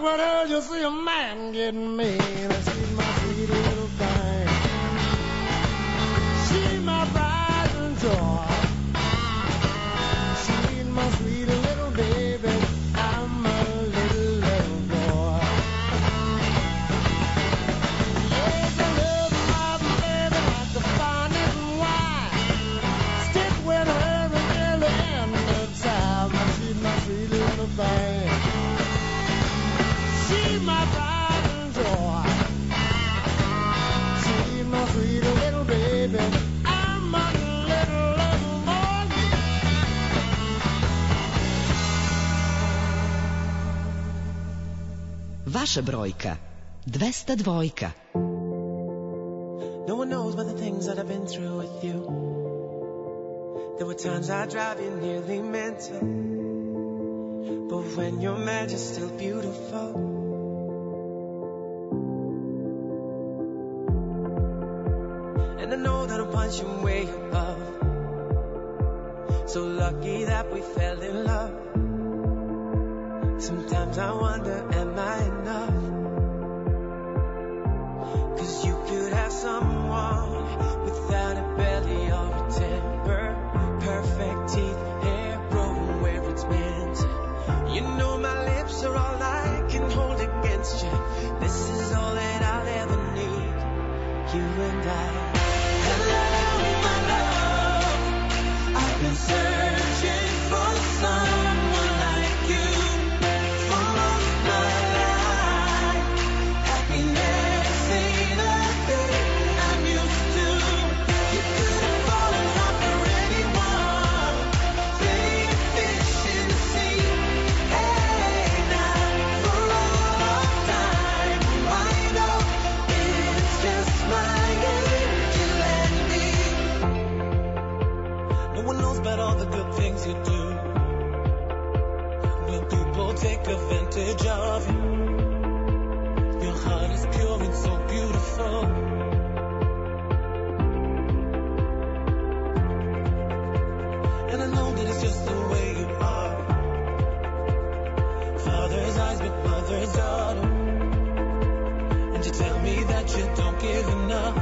what else you see a man getting mean. She's my sweet little thing. She's my pride and joy. She's my sweet little baby. I'm a little, little boy. Yes, I love my baby like the finest wine. Stick with her until the end of time. She's my sweet little thing. She's my pride and joy. She's my sweet little baby. I'm a little, little boy. Vaša brojka dvesta dvojka. No one knows about the things that I've been through with you. There were times I drive you nearly mental, but when you're mad, you're still beautiful. And I know that I'm punching way above. So lucky that we fell in love. Sometimes I wonder, am I enough? 'Cause you could have someone without a belly or a temper, perfect teeth, hair growing where it's meant to. You know my lips are all I can hold against you. This is all that I'll ever need, you and I. Hello, my love, I've been searching for someone like you for most my life. Happiness ain't a thing I'm used to. You could have fallen off for anyone, plenty of fish in the sea. Hey, now for all of time, wind up, it's just my angel and me. No one knows about all the good things you do. When people take advantage of you, your heart is pure and so beautiful. And I know that it's just the way you are. Father's eyes but mother's daughter. And you tell me that you don't give enough.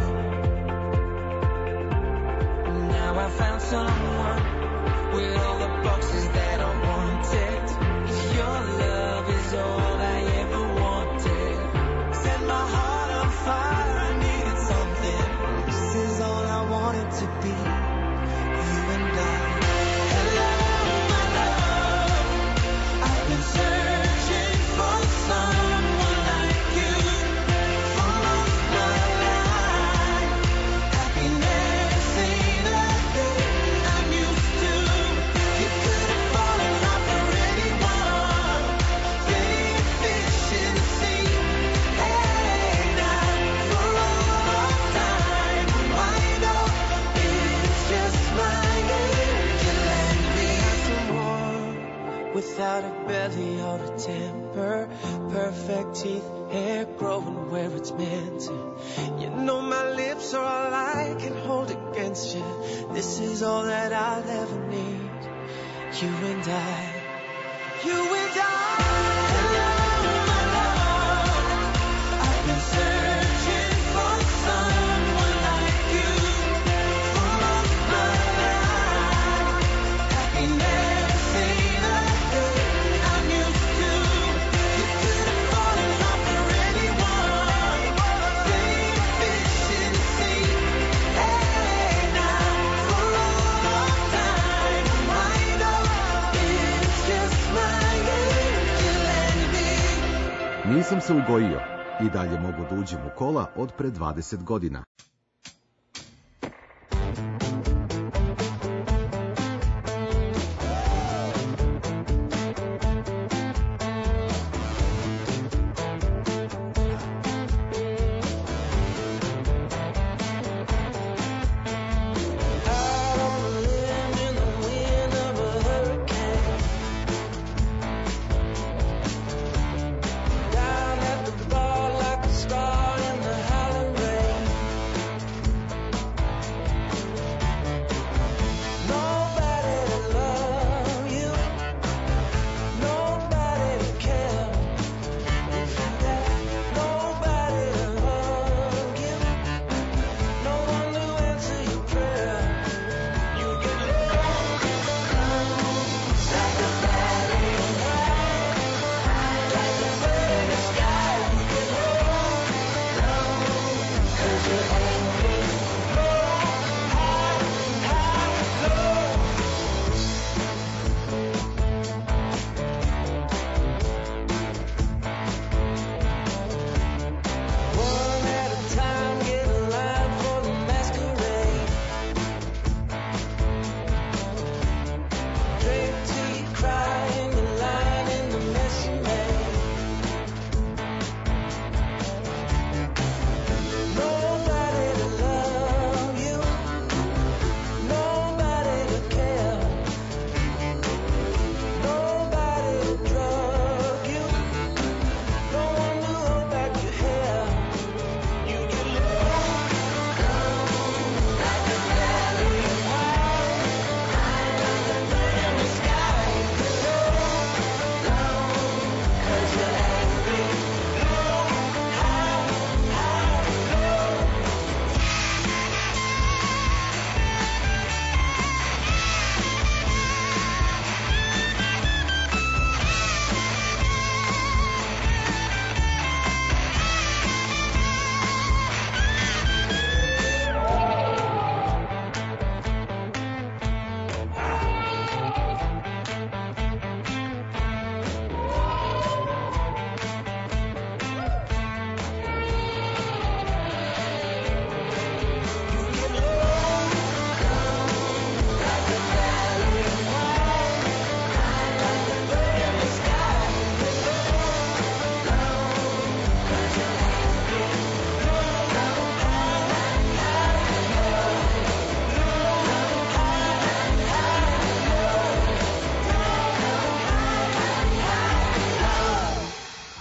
Now I found someone with all the boxes that I wanted. If your love is all I ever wanted, set my heart on fire, I needed something. This is all I wanted to be, you and I. Hello, my love, I've been searching for someone like you for most my life. Happiness ain't a thing I'm used to. You could have fallen off for anyone, plenty of fish in the sea. Hey, now for all of time, wind up, it's just my angel and me. Someone without a belly or a temper, perfect teeth, hair growing where it's meant to. You know my lips are all I can hold against you. This is all that I'll ever need, you and I. You and I. Hello, my love, I've been searching for someone like you for most my life. Happiness ain't a thing I'm used to. You could have fallen off for anyone, plenty of fish in the sea. Hey, now for all of time, wind up, it's just my angel and me. Nisam se ugojio. I dalje mogu da uđem u kola od pre dvadeset godina. Out on a limb in the wind of a hurricane. Down at the bar like a star in the howling rain.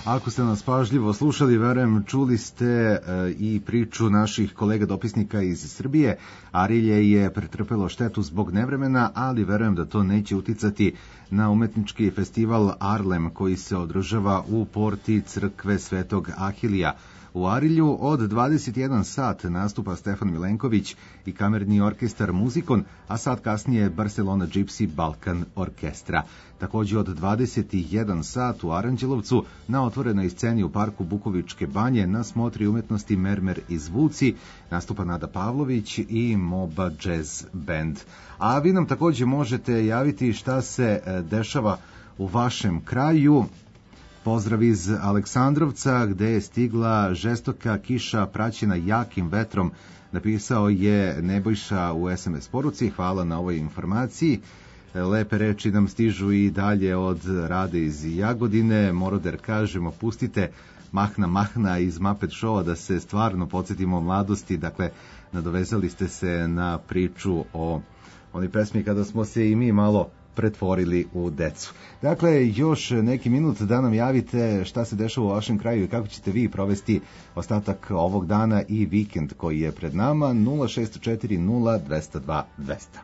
Ako ste nas pažljivo slušali, verujem, čuli ste e, i priču naših kolega dopisnika iz Srbije. Arilje je pretrpelo štetu zbog nevremena, ali verujem da to neće uticati na umetnički festival Arlem koji se održava u porti crkve Svetog Ahilija. U Arilju od dvadeset jedan sat nastupa Stefan Milenković i kamerni orkestar Muzikon, a sat kasnije Barcelona Gypsy Balkan Orkestra. Takođe od dvadeset jedan sat u Aranđelovcu na otvorenoj sceni u parku Bukovičke banje na smotri umetnosti Mermer i zvuci nastupa Nada Pavlović i Moba Jazz Band. A vi nam takođe možete javiti šta se dešava u vašem kraju. Pozdrav iz Aleksandrovca, gde je stigla žestoka kiša praćena jakim vetrom, napisao je Nebojša u es em es poruci. Hvala na ovoj informaciji. Lepe reči nam stižu i dalje od Rade iz Jagodine. Moroder kažemo, pustite Mahna Mahna iz Muppet Showa da se stvarno podsjetimo mladosti. Dakle, nadovezali ste se na priču o onoj pesmi kada smo se i mi malo pretvorili u decu. Dakle, još neki minut da nam javite šta se dešava u vašem kraju i kako ćete vi provesti ostatak ovog dana i vikend koji je pred nama. Nula šest četiri nula dvesta dva dvesta.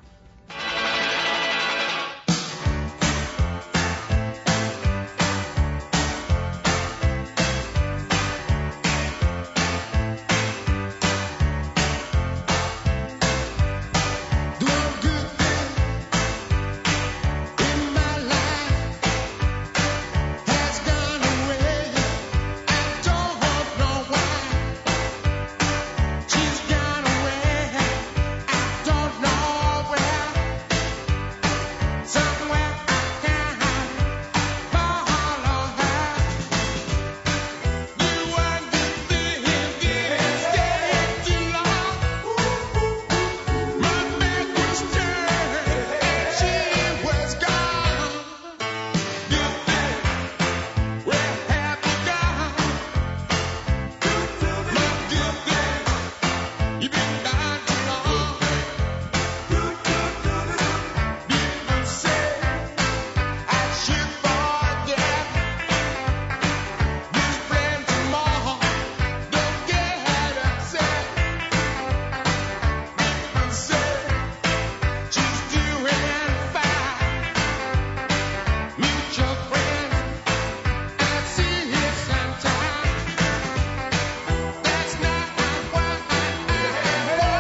That's not why I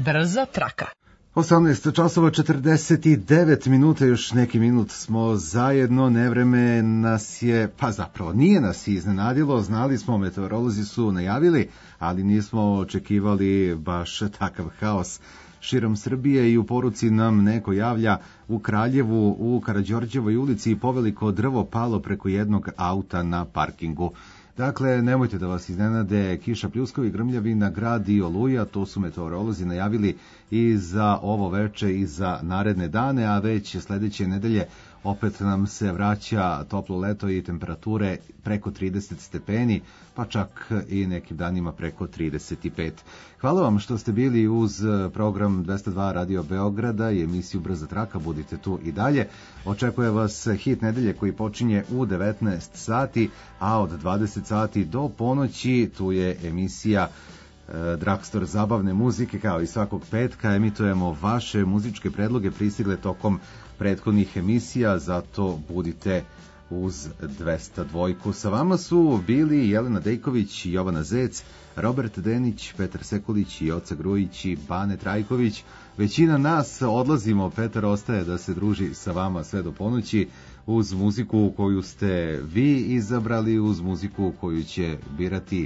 Brza traka. osamnaest časova četrdeset devet minuta, još neki minut smo zajedno, nevreme nas je, pa zapravo nije nas iznenadilo, znali smo, meteorolozi su najavili, ali nismo očekivali baš takav haos širom Srbije i u poruci nam neko javlja u Kraljevu, u Karađorđevoj ulici poveliko drvo palo preko jednog auta na parkingu. Dakle, nemojte da vas iznenade kiša, pljuskovi, grmljavina, grad i oluja, to su meteorolozi najavili i za ovo veče i za naredne dane, a već sledeće nedelje opet nam se vraća toplo leto i temperature preko trideset stepeni, pa čak i nekim danima preko trideset pet. Hvala vam što ste bili uz program dvesta dva Radio Beograda i emisiju Brza traka, budite tu i dalje. Očekuje vas hit nedelje koji počinje u devetnaest sati, a od dvadeset sati do ponoći tu je emisija Dragstor zabavne muzike, kao i svakog petka emitujemo vaše muzičke predloge pristigle tokom prethodnih emisija, zato budite uz dvesta dva. Sa vama su bili Jelena Dejković, Jovana Zec, Robert Denić, Petar Sekulić, Joca Grujić i Bane Trajković. Većina nas odlazimo, Petar ostaje da se druži sa vama sve do ponoći uz muziku koju ste vi izabrali, uz muziku koju će birati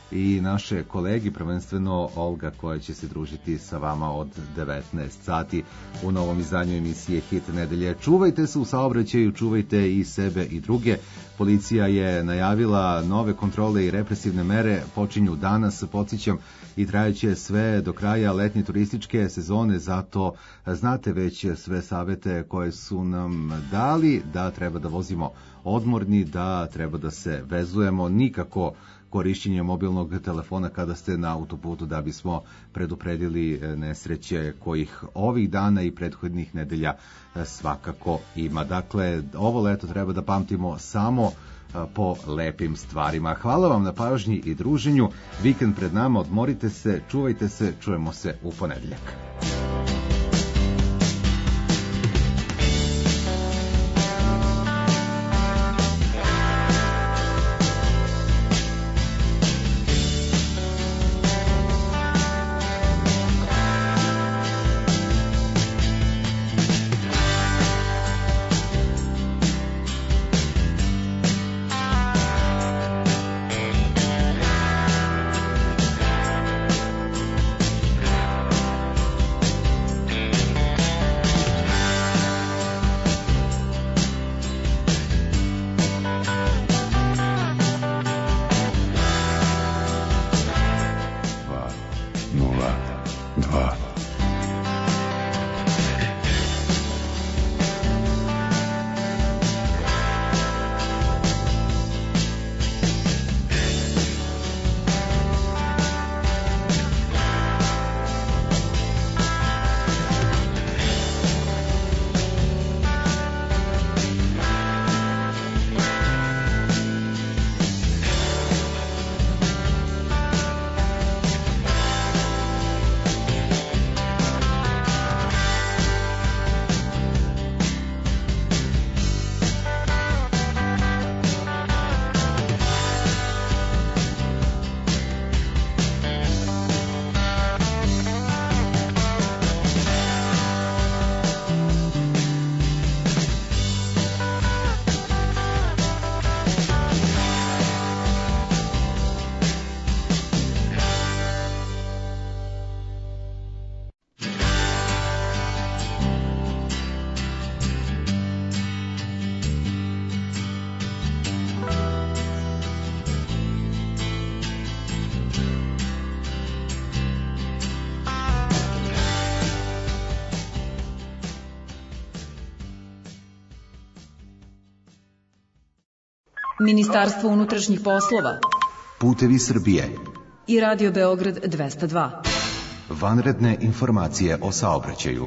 i naše kolegi, prvenstveno Olga koja će se družiti sa vama od devetnaest sati u novom izdanju emisije Hit nedelje. Čuvajte se u saobraćaju, čuvajte i sebe i druge. Policija je najavila nove kontrole i represivne mere, počinju danas, podsjećam, i trajaće sve do kraja letnje turističke sezone, zato znate već sve savete koje su nam dali, da treba da vozimo odmorni, da treba da se vezujemo, nikako korišćenje mobilnog telefona kada ste na autoputu, da bismo predupredili nesreće kojih ovih dana i prethodnih nedelja svakako ima. Dakle, ovo leto treba da pamtimo samo po lepim stvarima. Hvala vam na pažnji i druženju. Vikend pred nama, odmorite se, čuvajte se, čujemo se u ponedeljak. Ministarstvo unutrašnjih poslova Putevi Srbije i Radio Beograd dvesta dva. Vanredne informacije o saobraćaju.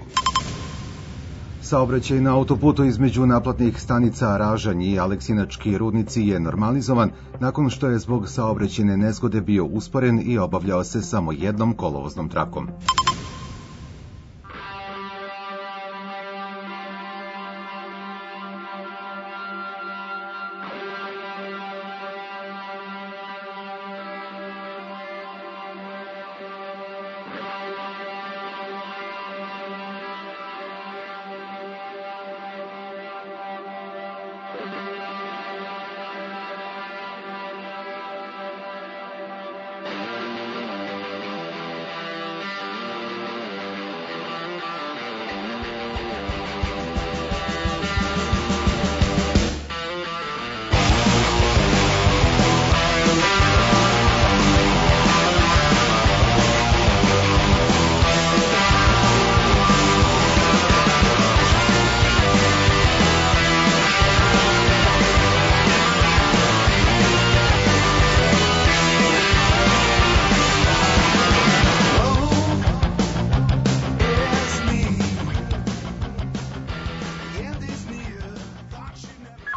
Saobraćaj na autoputu između naplatnih stanica Ražanj i Aleksinački rudnici je normalizovan nakon što je zbog saobraćajne nezgode bio usporen i obavljao se samo jednom kolovoznom trakom.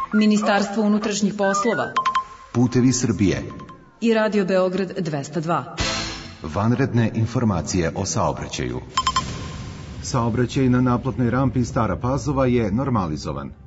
Ministarstvo unutrašnjih poslova Putevi Srbije i Radio Beograd dvesta dva. Vanredne informacije o saobraćaju. Saobraćaj na naplatnoj rampi Stara Pazova je normalizovan.